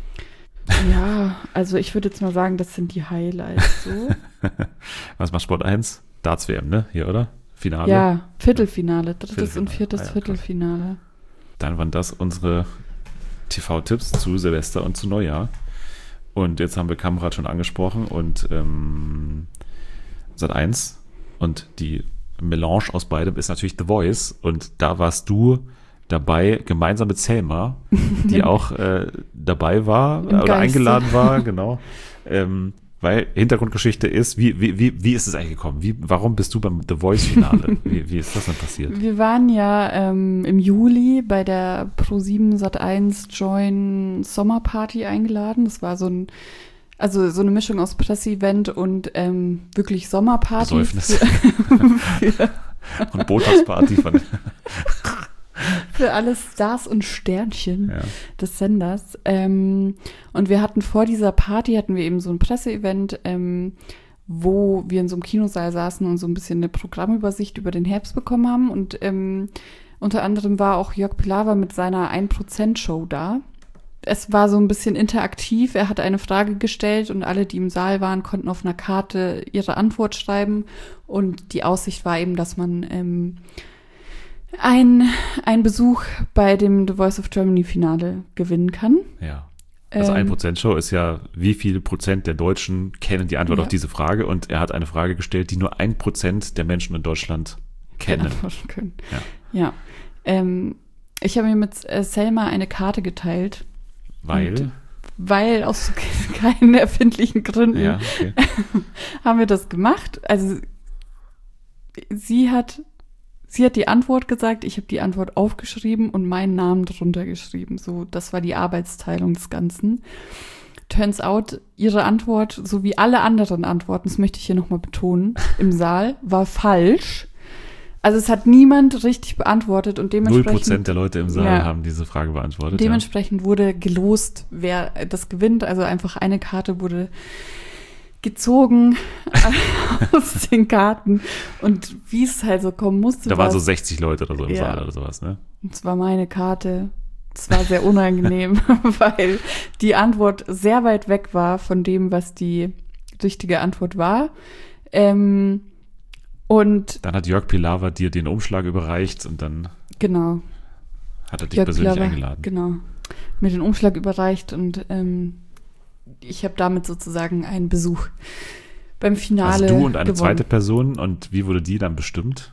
Ja, also ich würde jetzt mal sagen, das sind die Highlights so. Was macht Sport eins? Darts-W M, ne? Hier, oder? Finale. Ja, Viertelfinale, drittes Viertelfinale. und viertes Ah ja, Viertelfinale. Dann waren das unsere T V-Tipps zu Silvester und zu Neujahr. Und jetzt haben wir Kamerad schon angesprochen und ähm, Sat eins und die Melange aus beidem ist natürlich The Voice. Und da warst du dabei, gemeinsam mit Selma, die auch äh, dabei war Im oder Geiste. eingeladen war, genau. Ähm, weil Hintergrundgeschichte ist, wie, wie, wie, wie ist es eigentlich gekommen? Wie, warum bist du beim The Voice-Finale? wie, wie ist das denn passiert? Wir waren ja ähm, im Juli bei der ProSieben Sat eins Join Sommerparty eingeladen. Das war so ein, also so eine Mischung aus Presseevent und ähm, wirklich Sommerparty. Besäufnis. Für, für, Und Botox-Party von. für alle Stars und Sternchen Ja. des Senders. Ähm, und wir hatten vor dieser Party, hatten wir eben so ein Presseevent, ähm, wo wir in so einem Kinosaal saßen und so ein bisschen eine Programmübersicht über den Herbst bekommen haben. Und ähm, unter anderem war auch Jörg Pilawa mit seiner ein Prozent Show da. Es war so ein bisschen interaktiv. Er hat eine Frage gestellt und alle, die im Saal waren, konnten auf einer Karte ihre Antwort schreiben. Und die Aussicht war eben, dass man ähm, ein, ein Besuch bei dem The Voice of Germany Finale gewinnen kann. Ja. Also Ähm, ein Prozent Show ist ja, wie viele Prozent der Deutschen kennen die Antwort Ja. auf diese Frage? Und er hat eine Frage gestellt, die nur ein Prozent der Menschen in Deutschland kennen. antworten können. Ja. Ja. Ähm, ich habe mir mit äh, Selma eine Karte geteilt, Weil, Und- weil aus keinen erfindlichen Gründen ja, okay. haben wir das gemacht. Also sie hat, sie hat die Antwort gesagt, ich habe die Antwort aufgeschrieben und meinen Namen drunter geschrieben. So, das war die Arbeitsteilung des Ganzen. Turns out, ihre Antwort, so wie alle anderen Antworten, das möchte ich hier nochmal betonen, im Saal, war falsch. Also es hat niemand richtig beantwortet und Null dementsprechend, Prozent der Leute im Saal Ja. haben diese Frage beantwortet. dementsprechend wurde gelost, wer das gewinnt. Also einfach eine Karte wurde gezogen aus den Karten. Und wie es halt so kommen musste, ja. Da waren so war's- sechzig Leute oder so im Ja. Saal oder sowas, ne? es war meine Karte. Es war sehr unangenehm, weil die Antwort sehr weit weg war von dem, was die richtige Antwort war. Ähm, und Dann hat Jörg Pilawa dir den Umschlag überreicht und dann genau, hat er dich Jörg persönlich Pilawa, eingeladen. Genau, mir den Umschlag überreicht und ähm, ich habe damit sozusagen einen Besuch beim Finale Also du und eine gewonnen. zweite Person, und wie wurde die dann bestimmt?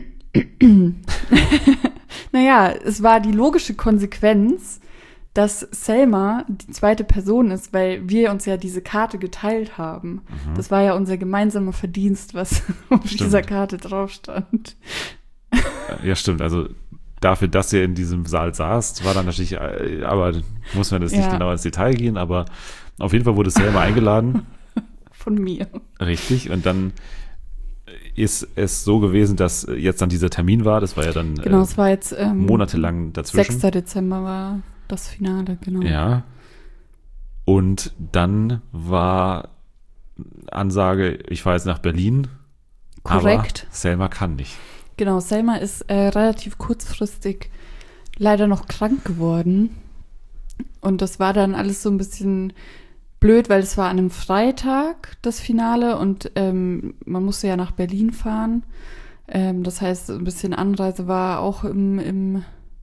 Naja, es war die logische Konsequenz, dass Selma die zweite Person ist, weil wir uns ja diese Karte geteilt haben. Das war ja unser gemeinsamer Verdienst, was auf Stimmt. dieser Karte drauf stand. Ja, stimmt. Also dafür, dass ihr in diesem Saal saßt, war dann natürlich, äh, aber muss man jetzt nicht Ja. genau ins Detail gehen, aber auf jeden Fall wurde Selma eingeladen. Von mir. Richtig. Und dann ist es so gewesen, dass jetzt dann dieser Termin war. Das war ja dann Genau, äh, es war jetzt ähm, monatelang dazwischen. sechster Dezember war das Finale, genau. Ja. Und dann war Ansage, ich fahre jetzt nach Berlin. Korrekt. Aber Selma kann nicht. Genau, Selma ist äh, relativ kurzfristig leider noch krank geworden. Und das war dann alles so ein bisschen blöd, weil es war an einem Freitag das Finale und ähm, man musste ja nach Berlin fahren. Ähm, das heißt, ein bisschen Anreise war auch im, im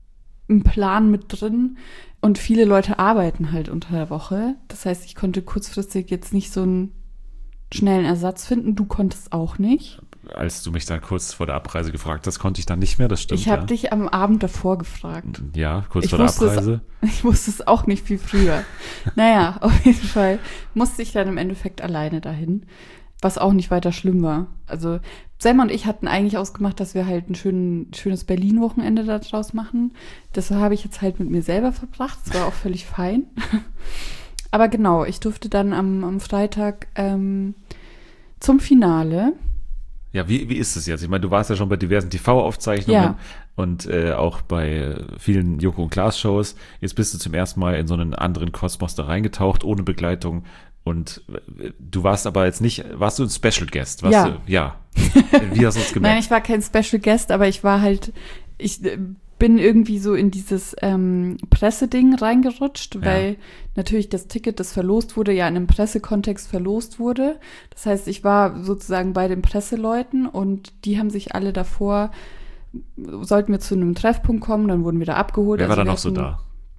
im Plan mit drin. Und viele Leute arbeiten halt unter der Woche. Das heißt, ich konnte kurzfristig jetzt nicht so einen schnellen Ersatz finden. Du konntest auch nicht. Als du mich dann kurz vor der Abreise gefragt hast, konnte ich dann nicht mehr, das stimmt. Ich habe ja. dich am Abend davor gefragt. Ja, kurz ich vor der wusste Abreise. Es, ich wusste es auch nicht viel früher. Naja, auf jeden Fall musste ich dann im Endeffekt alleine dahin, was auch nicht weiter schlimm war. Also Selma und ich hatten eigentlich ausgemacht, dass wir halt ein schön, schönes Berlin-Wochenende da draus machen. Das habe ich jetzt halt mit mir selber verbracht. Das war auch völlig fein. Aber genau, ich durfte dann am, am Freitag ähm, zum Finale. Ja, wie, wie ist es jetzt? Ich meine, du warst ja schon bei diversen T V-Aufzeichnungen Ja. und äh, auch bei vielen Joko und Klaas-Shows. Jetzt bist du zum ersten Mal in so einen anderen Kosmos da reingetaucht, ohne Begleitung. Und äh, du warst aber jetzt nicht, warst du ein Special Guest? Warst Ja. Du, ja. Wie hast du es gemerkt? Nein, ich war kein Special Guest, aber ich war halt, ich äh, bin irgendwie so in dieses ähm, Presseding reingerutscht, Ja. weil natürlich das Ticket, das verlost wurde, ja in einem Pressekontext verlost wurde. Das heißt, ich war sozusagen bei den Presseleuten und die haben sich alle davor, sollten wir zu einem Treffpunkt kommen, dann wurden wir da abgeholt. Wer war Also da wir noch so hatten- da?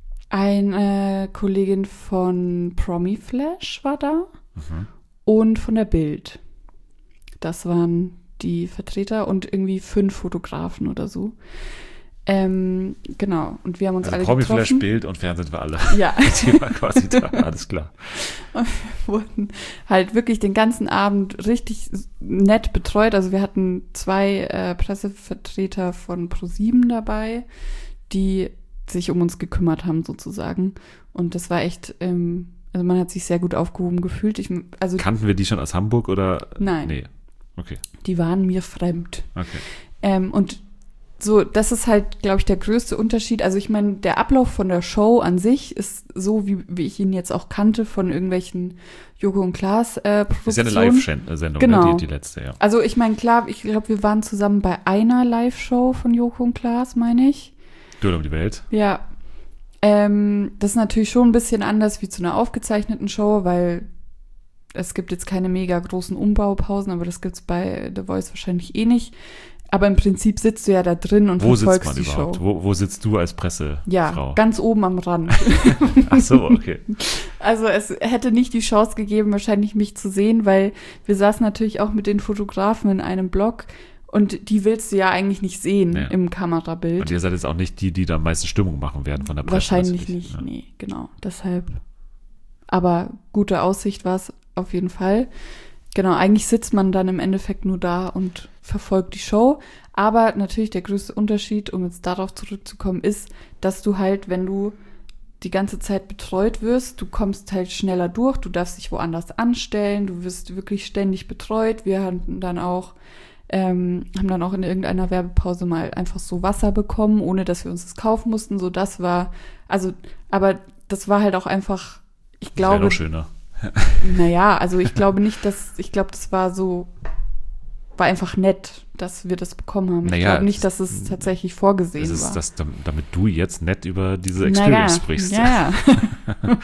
Eine Kollegin von Promi Flash war da Mhm. und von der Bild. Das waren die Vertreter und irgendwie fünf Fotografen oder so. Ähm, genau. Und wir haben uns Also alle Promi-Flash, getroffen. Bild und Fernsehen war alle. Ja, Die war quasi da, alles klar. und wir wurden halt wirklich den ganzen Abend richtig nett betreut. Also wir hatten zwei äh, Pressevertreter von ProSieben dabei, die sich um uns gekümmert haben sozusagen. Und das war echt, ähm, also man hat sich sehr gut aufgehoben gefühlt. Ich, also Kannten wir die schon aus Hamburg oder? Nein. Nee. Okay, die waren mir fremd. okay. Ähm, und so, das ist halt, glaube ich, der größte Unterschied. Also ich meine, der Ablauf von der Show an sich ist so, wie, wie ich ihn jetzt auch kannte von irgendwelchen Joko und Klaas äh, Produktionen. Ist ja eine Live-Sendung, Genau. ne? die, die letzte, ja. Also ich meine, klar, ich glaube, wir waren zusammen bei einer Live-Show von Joko und Klaas, meine ich. Duell um die Welt. Ja. Ähm, das ist natürlich schon ein bisschen anders wie zu einer aufgezeichneten Show, weil es gibt jetzt keine mega großen Umbaupausen, aber das gibt's bei The Voice wahrscheinlich eh nicht. Aber im Prinzip sitzt du ja da drin und Wo sitzt verfolgst man die überhaupt? Show. Wo, wo sitzt du als Pressefrau? Ja, ganz oben am Rand. Ach so, okay. Also es hätte nicht die Chance gegeben, wahrscheinlich mich zu sehen, weil wir saßen natürlich auch mit den Fotografen in einem Block und die willst du ja eigentlich nicht sehen Ja. im Kamerabild. Und ihr seid jetzt auch nicht die, die da am meisten Stimmung machen werden von der Presse. Wahrscheinlich natürlich. nicht, Ja. nee, genau, deshalb. Aber gute Aussicht war es auf jeden Fall. Genau, eigentlich sitzt man dann im Endeffekt nur da und verfolgt die Show. Aber natürlich der größte Unterschied, um jetzt darauf zurückzukommen, ist, dass du halt, wenn du die ganze Zeit betreut wirst, du kommst halt schneller durch, du darfst dich woanders anstellen, du wirst wirklich ständig betreut. Wir hatten dann auch, ähm, haben dann auch in irgendeiner Werbepause mal einfach so Wasser bekommen, ohne dass wir uns das kaufen mussten. So, das war, also, aber das war halt auch einfach, ich Das wäre glaube, noch schöner. naja, also ich glaube nicht, dass, ich glaube, das war so, war einfach nett, dass wir das bekommen haben. Ich Naja, glaube nicht, das- dass es tatsächlich vorgesehen Das ist war. das, damit du jetzt nett über diese Experience naja, sprichst. Ja, ja.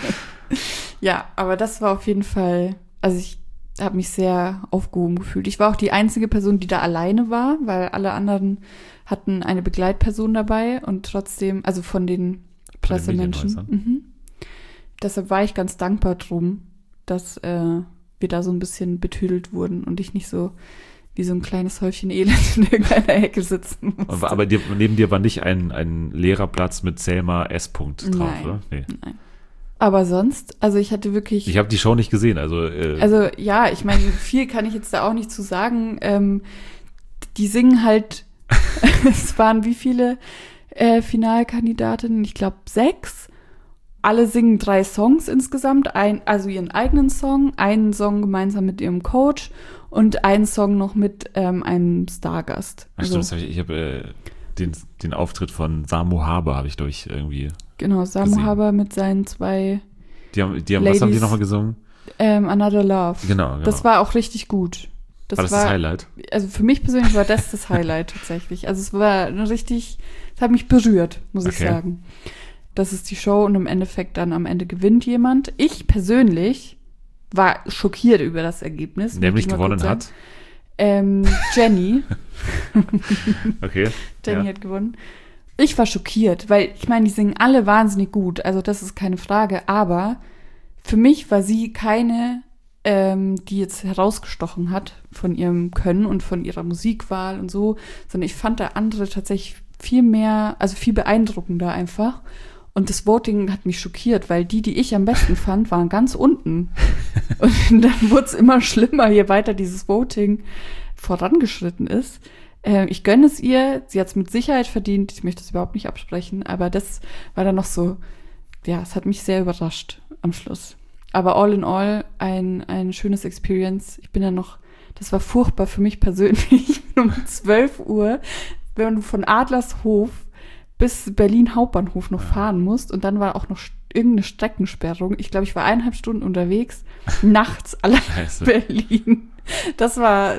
Ja, aber das war auf jeden Fall, also ich habe mich sehr aufgehoben gefühlt. Ich war auch die einzige Person, die da alleine war, weil alle anderen hatten eine Begleitperson dabei und trotzdem, also von den Pressemenschen. Medienhäusern. Mhm. Deshalb war ich ganz dankbar drum, dass äh, wir da so ein bisschen betüdelt wurden und ich nicht so wie so ein kleines Häufchen Elend in irgendeiner Ecke sitzen musste. Aber, aber dir, neben dir war nicht ein, ein leerer Platz mit Selma S. Punkt drauf, Nein. oder? Nee. Nein. Aber sonst, also ich hatte wirklich... Ich habe die Show nicht gesehen, also, äh, Also ja, ich meine, viel kann ich jetzt da auch nicht zu sagen. Ähm, die singen halt, es waren wie viele äh, Finalkandidatinnen? Ich glaube sechs. Alle singen drei Songs insgesamt, ein, also ihren eigenen Song, einen Song gemeinsam mit ihrem Coach und einen Song noch mit ähm, einem Stargast. ach stimmt, das hab ich, ich habe äh, den, den Auftritt von Samu Haber habe ich durch irgendwie. Genau, Samu gesehen. Haber mit seinen zwei Die haben, die haben was haben die Ladies. nochmal gesungen? ähm, Another Love. Genau, genau. Das war auch richtig gut. Das war das das Highlight? Also für mich persönlich war das das Highlight tatsächlich. Also es war eine richtig, es hat mich berührt, muss ich Okay. sagen. Das ist die Show und im Endeffekt dann am Ende gewinnt jemand. Ich persönlich war schockiert über das Ergebnis. möchte Nämlich ich mal gewonnen kurz sagen. hat? Ähm, Jenny. Okay. Jenny ja. hat gewonnen. Ich war schockiert, weil ich meine, die singen alle wahnsinnig gut, also das ist keine Frage, aber für mich war sie keine, ähm, die jetzt herausgestochen hat von ihrem Können und von ihrer Musikwahl und so, sondern ich fand da andere tatsächlich viel mehr, also viel beeindruckender einfach. Und das Voting hat mich schockiert, weil die, die ich am besten fand, waren ganz unten. Und dann wurde es immer schlimmer, je weiter dieses Voting vorangeschritten ist. Äh, ich gönne es ihr, sie hat es mit Sicherheit verdient, ich möchte es überhaupt nicht absprechen, aber das war dann noch so, ja, es hat mich sehr überrascht am Schluss. Aber all in all ein, ein schönes Experience. Ich bin dann noch, das war furchtbar für mich persönlich, ich bin um zwölf Uhr, wenn du von Adlershof bis Berlin Hauptbahnhof noch fahren musst und dann war auch noch irgendeine Streckensperrung. Ich glaube, ich war eineinhalb Stunden unterwegs, nachts allein in Berlin. Das war,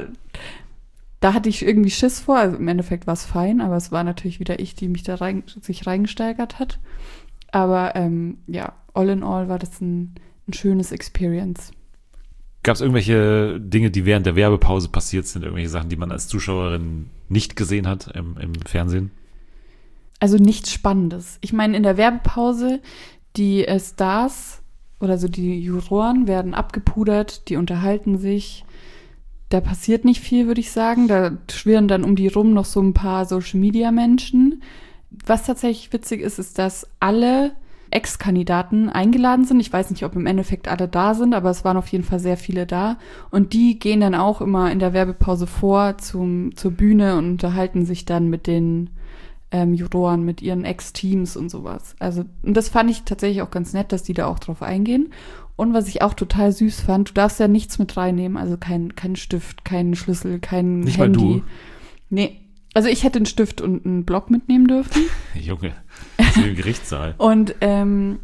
da hatte ich irgendwie Schiss vor. Also im Endeffekt war es fein, aber es war natürlich wieder ich, die mich da rein, sich reingesteigert hat. Aber ähm, ja, all in all war das ein, ein schönes Experience. Gab es irgendwelche Dinge, die während der Werbepause passiert sind? Irgendwelche Sachen, die man als Zuschauerin nicht gesehen hat im, im Fernsehen? Also nichts Spannendes. Ich meine, in der Werbepause, die äh, Stars oder so die Juroren werden abgepudert, die unterhalten sich. Da passiert nicht viel, würde ich sagen. Da schwirren dann um die rum noch so ein paar Social-Media-Menschen. Was tatsächlich witzig ist, ist, dass alle Ex-Kandidaten eingeladen sind. Ich weiß nicht, ob im Endeffekt alle da sind, aber es waren auf jeden Fall sehr viele da. Und die gehen dann auch immer in der Werbepause vor zum, zur Bühne und unterhalten sich dann mit den ähm, Juroren, mit ihren Ex-Teams und sowas. Also, und das fand ich tatsächlich auch ganz nett, dass die da auch drauf eingehen. Und was ich auch total süß fand, du darfst ja nichts mit reinnehmen, also kein, kein Stift, keinen Schlüssel, kein nicht Handy. Mal du? Nee. Also ich hätte einen Stift und einen Block mitnehmen dürfen. Junge, das ist im Gerichtssaal. Und ähm,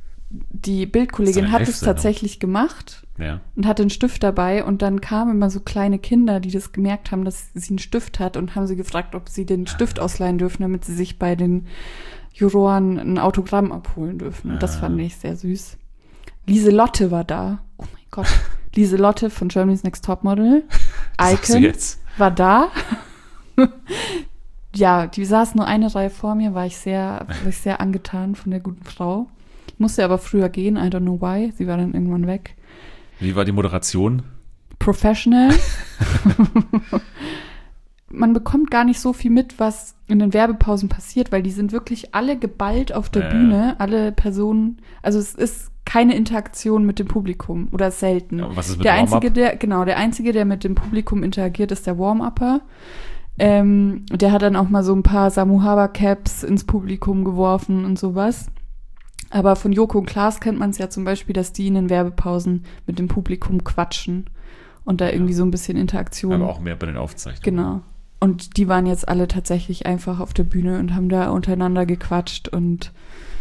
die Bildkollegin hat es tatsächlich gemacht ja. und hatte einen Stift dabei. Und dann kamen immer so kleine Kinder, die das gemerkt haben, dass sie einen Stift hat und haben sie gefragt, ob sie den Stift ausleihen dürfen, damit sie sich bei den Juroren ein Autogramm abholen dürfen. Und das Ah. fand ich sehr süß. Lieselotte war da. Oh mein Gott. Lieselotte von Germany's Next Topmodel. Sagst du Icon jetzt? war da. Ja, die saß nur eine Reihe vor mir, war ich sehr, war ich sehr angetan von der guten Frau. Musste aber früher gehen, I don't know why. Sie war dann irgendwann weg. Wie war die Moderation? Professional. Man bekommt gar nicht so viel mit, was in den Werbepausen passiert, weil die sind wirklich alle geballt auf der Ja, Bühne, alle Personen. Also es ist keine Interaktion mit dem Publikum oder selten. Ja, und was ist mit der Warm-up? einzige, der genau, der einzige, der mit dem Publikum interagiert, ist der Warm-Upper. Ähm, der hat dann auch mal so ein paar Samuhaba-Caps ins Publikum geworfen und sowas. Aber von Joko und Klaas kennt man es ja zum Beispiel, dass die in den Werbepausen mit dem Publikum quatschen und da irgendwie so ein bisschen Interaktion. Aber auch mehr bei den Aufzeichnungen. Genau. Und die waren jetzt alle tatsächlich einfach auf der Bühne und haben da untereinander gequatscht und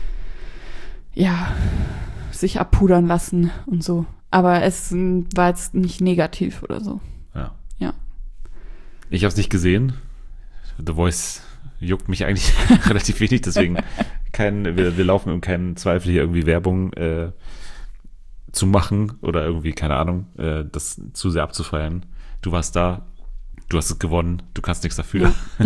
ja, sich abpudern lassen und so. Aber es m, war jetzt nicht negativ oder so. Ja. Ja. Ich habe es nicht gesehen. The Voice juckt mich eigentlich relativ wenig, deswegen kein, wir, wir laufen in keinen Zweifel hier irgendwie Werbung äh, zu machen oder irgendwie, keine Ahnung, äh, das zu sehr abzufeiern. Du warst da, du hast es gewonnen, du kannst nichts dafür. Ja.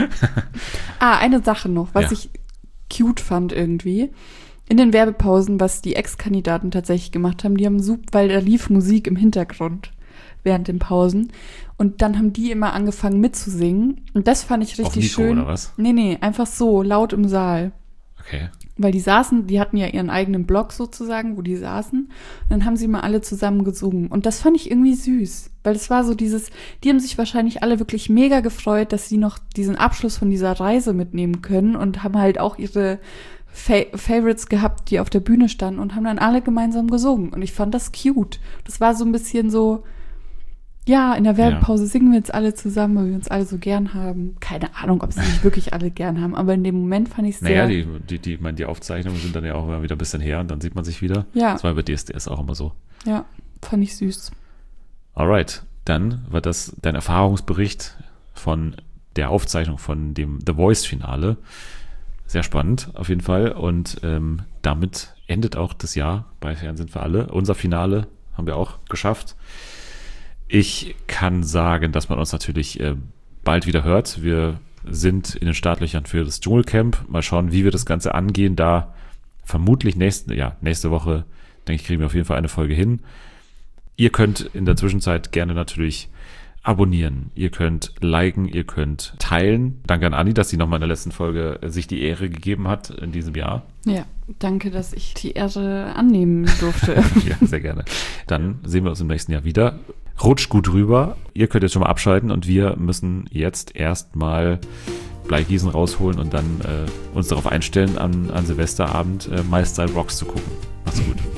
Ah, eine Sache noch, was Ja. ich cute fand irgendwie. In den Werbepausen, was die Ex-Kandidaten tatsächlich gemacht haben, die haben super, weil da lief Musik im Hintergrund während den Pausen. Und dann haben die immer angefangen mitzusingen. Und das fand ich Auf richtig Nico, schön. oder was? Nee, nee, einfach so, laut im Saal. Okay. Weil die saßen, die hatten ja ihren eigenen Blog sozusagen, wo die saßen. Und dann haben sie mal alle zusammen gesungen. Und das fand ich irgendwie süß. Weil es war so dieses, die haben sich wahrscheinlich alle wirklich mega gefreut, dass sie noch diesen Abschluss von dieser Reise mitnehmen können und haben halt auch ihre Fa- Favorites gehabt, die auf der Bühne standen und haben dann alle gemeinsam gesungen. Und ich fand das cute. Das war so ein bisschen so, ja, in der Werbepause singen wir jetzt alle zusammen, weil wir uns alle so gern haben. Keine Ahnung, ob sie sich wirklich alle gern haben, aber in dem Moment fand ich es sehr... Naja, die, die, die, ich meine, die Aufzeichnungen sind dann ja auch immer wieder ein bisschen her und dann sieht man sich wieder. Ja. Das war bei D S D S auch immer so. Ja, fand ich süß. Alright, dann war das dein Erfahrungsbericht von der Aufzeichnung von dem The Voice-Finale. Sehr spannend, auf jeden Fall. Und ähm, damit endet auch das Jahr bei Fernsehen für alle. Unser Finale haben wir auch geschafft. Ich kann sagen, dass man uns natürlich äh, bald wieder hört. Wir sind in den Startlöchern für das Dschungelcamp. Mal schauen, wie wir das Ganze angehen. Da vermutlich nächste, ja, nächste Woche, denke ich, kriegen wir auf jeden Fall eine Folge hin. Ihr könnt in der Zwischenzeit gerne natürlich abonnieren. Ihr könnt liken, ihr könnt teilen. Danke an Anni, dass sie nochmal in der letzten Folge sich die Ehre gegeben hat in diesem Jahr. Ja, danke, dass ich die Ehre annehmen durfte. Ja, sehr gerne. Dann sehen wir uns im nächsten Jahr wieder. Rutscht gut rüber. Ihr könnt jetzt schon mal abschalten und wir müssen jetzt erstmal Bleigießen rausholen und dann äh, uns darauf einstellen, an, an Silvesterabend äh, My Style Rocks zu gucken. Macht's gut.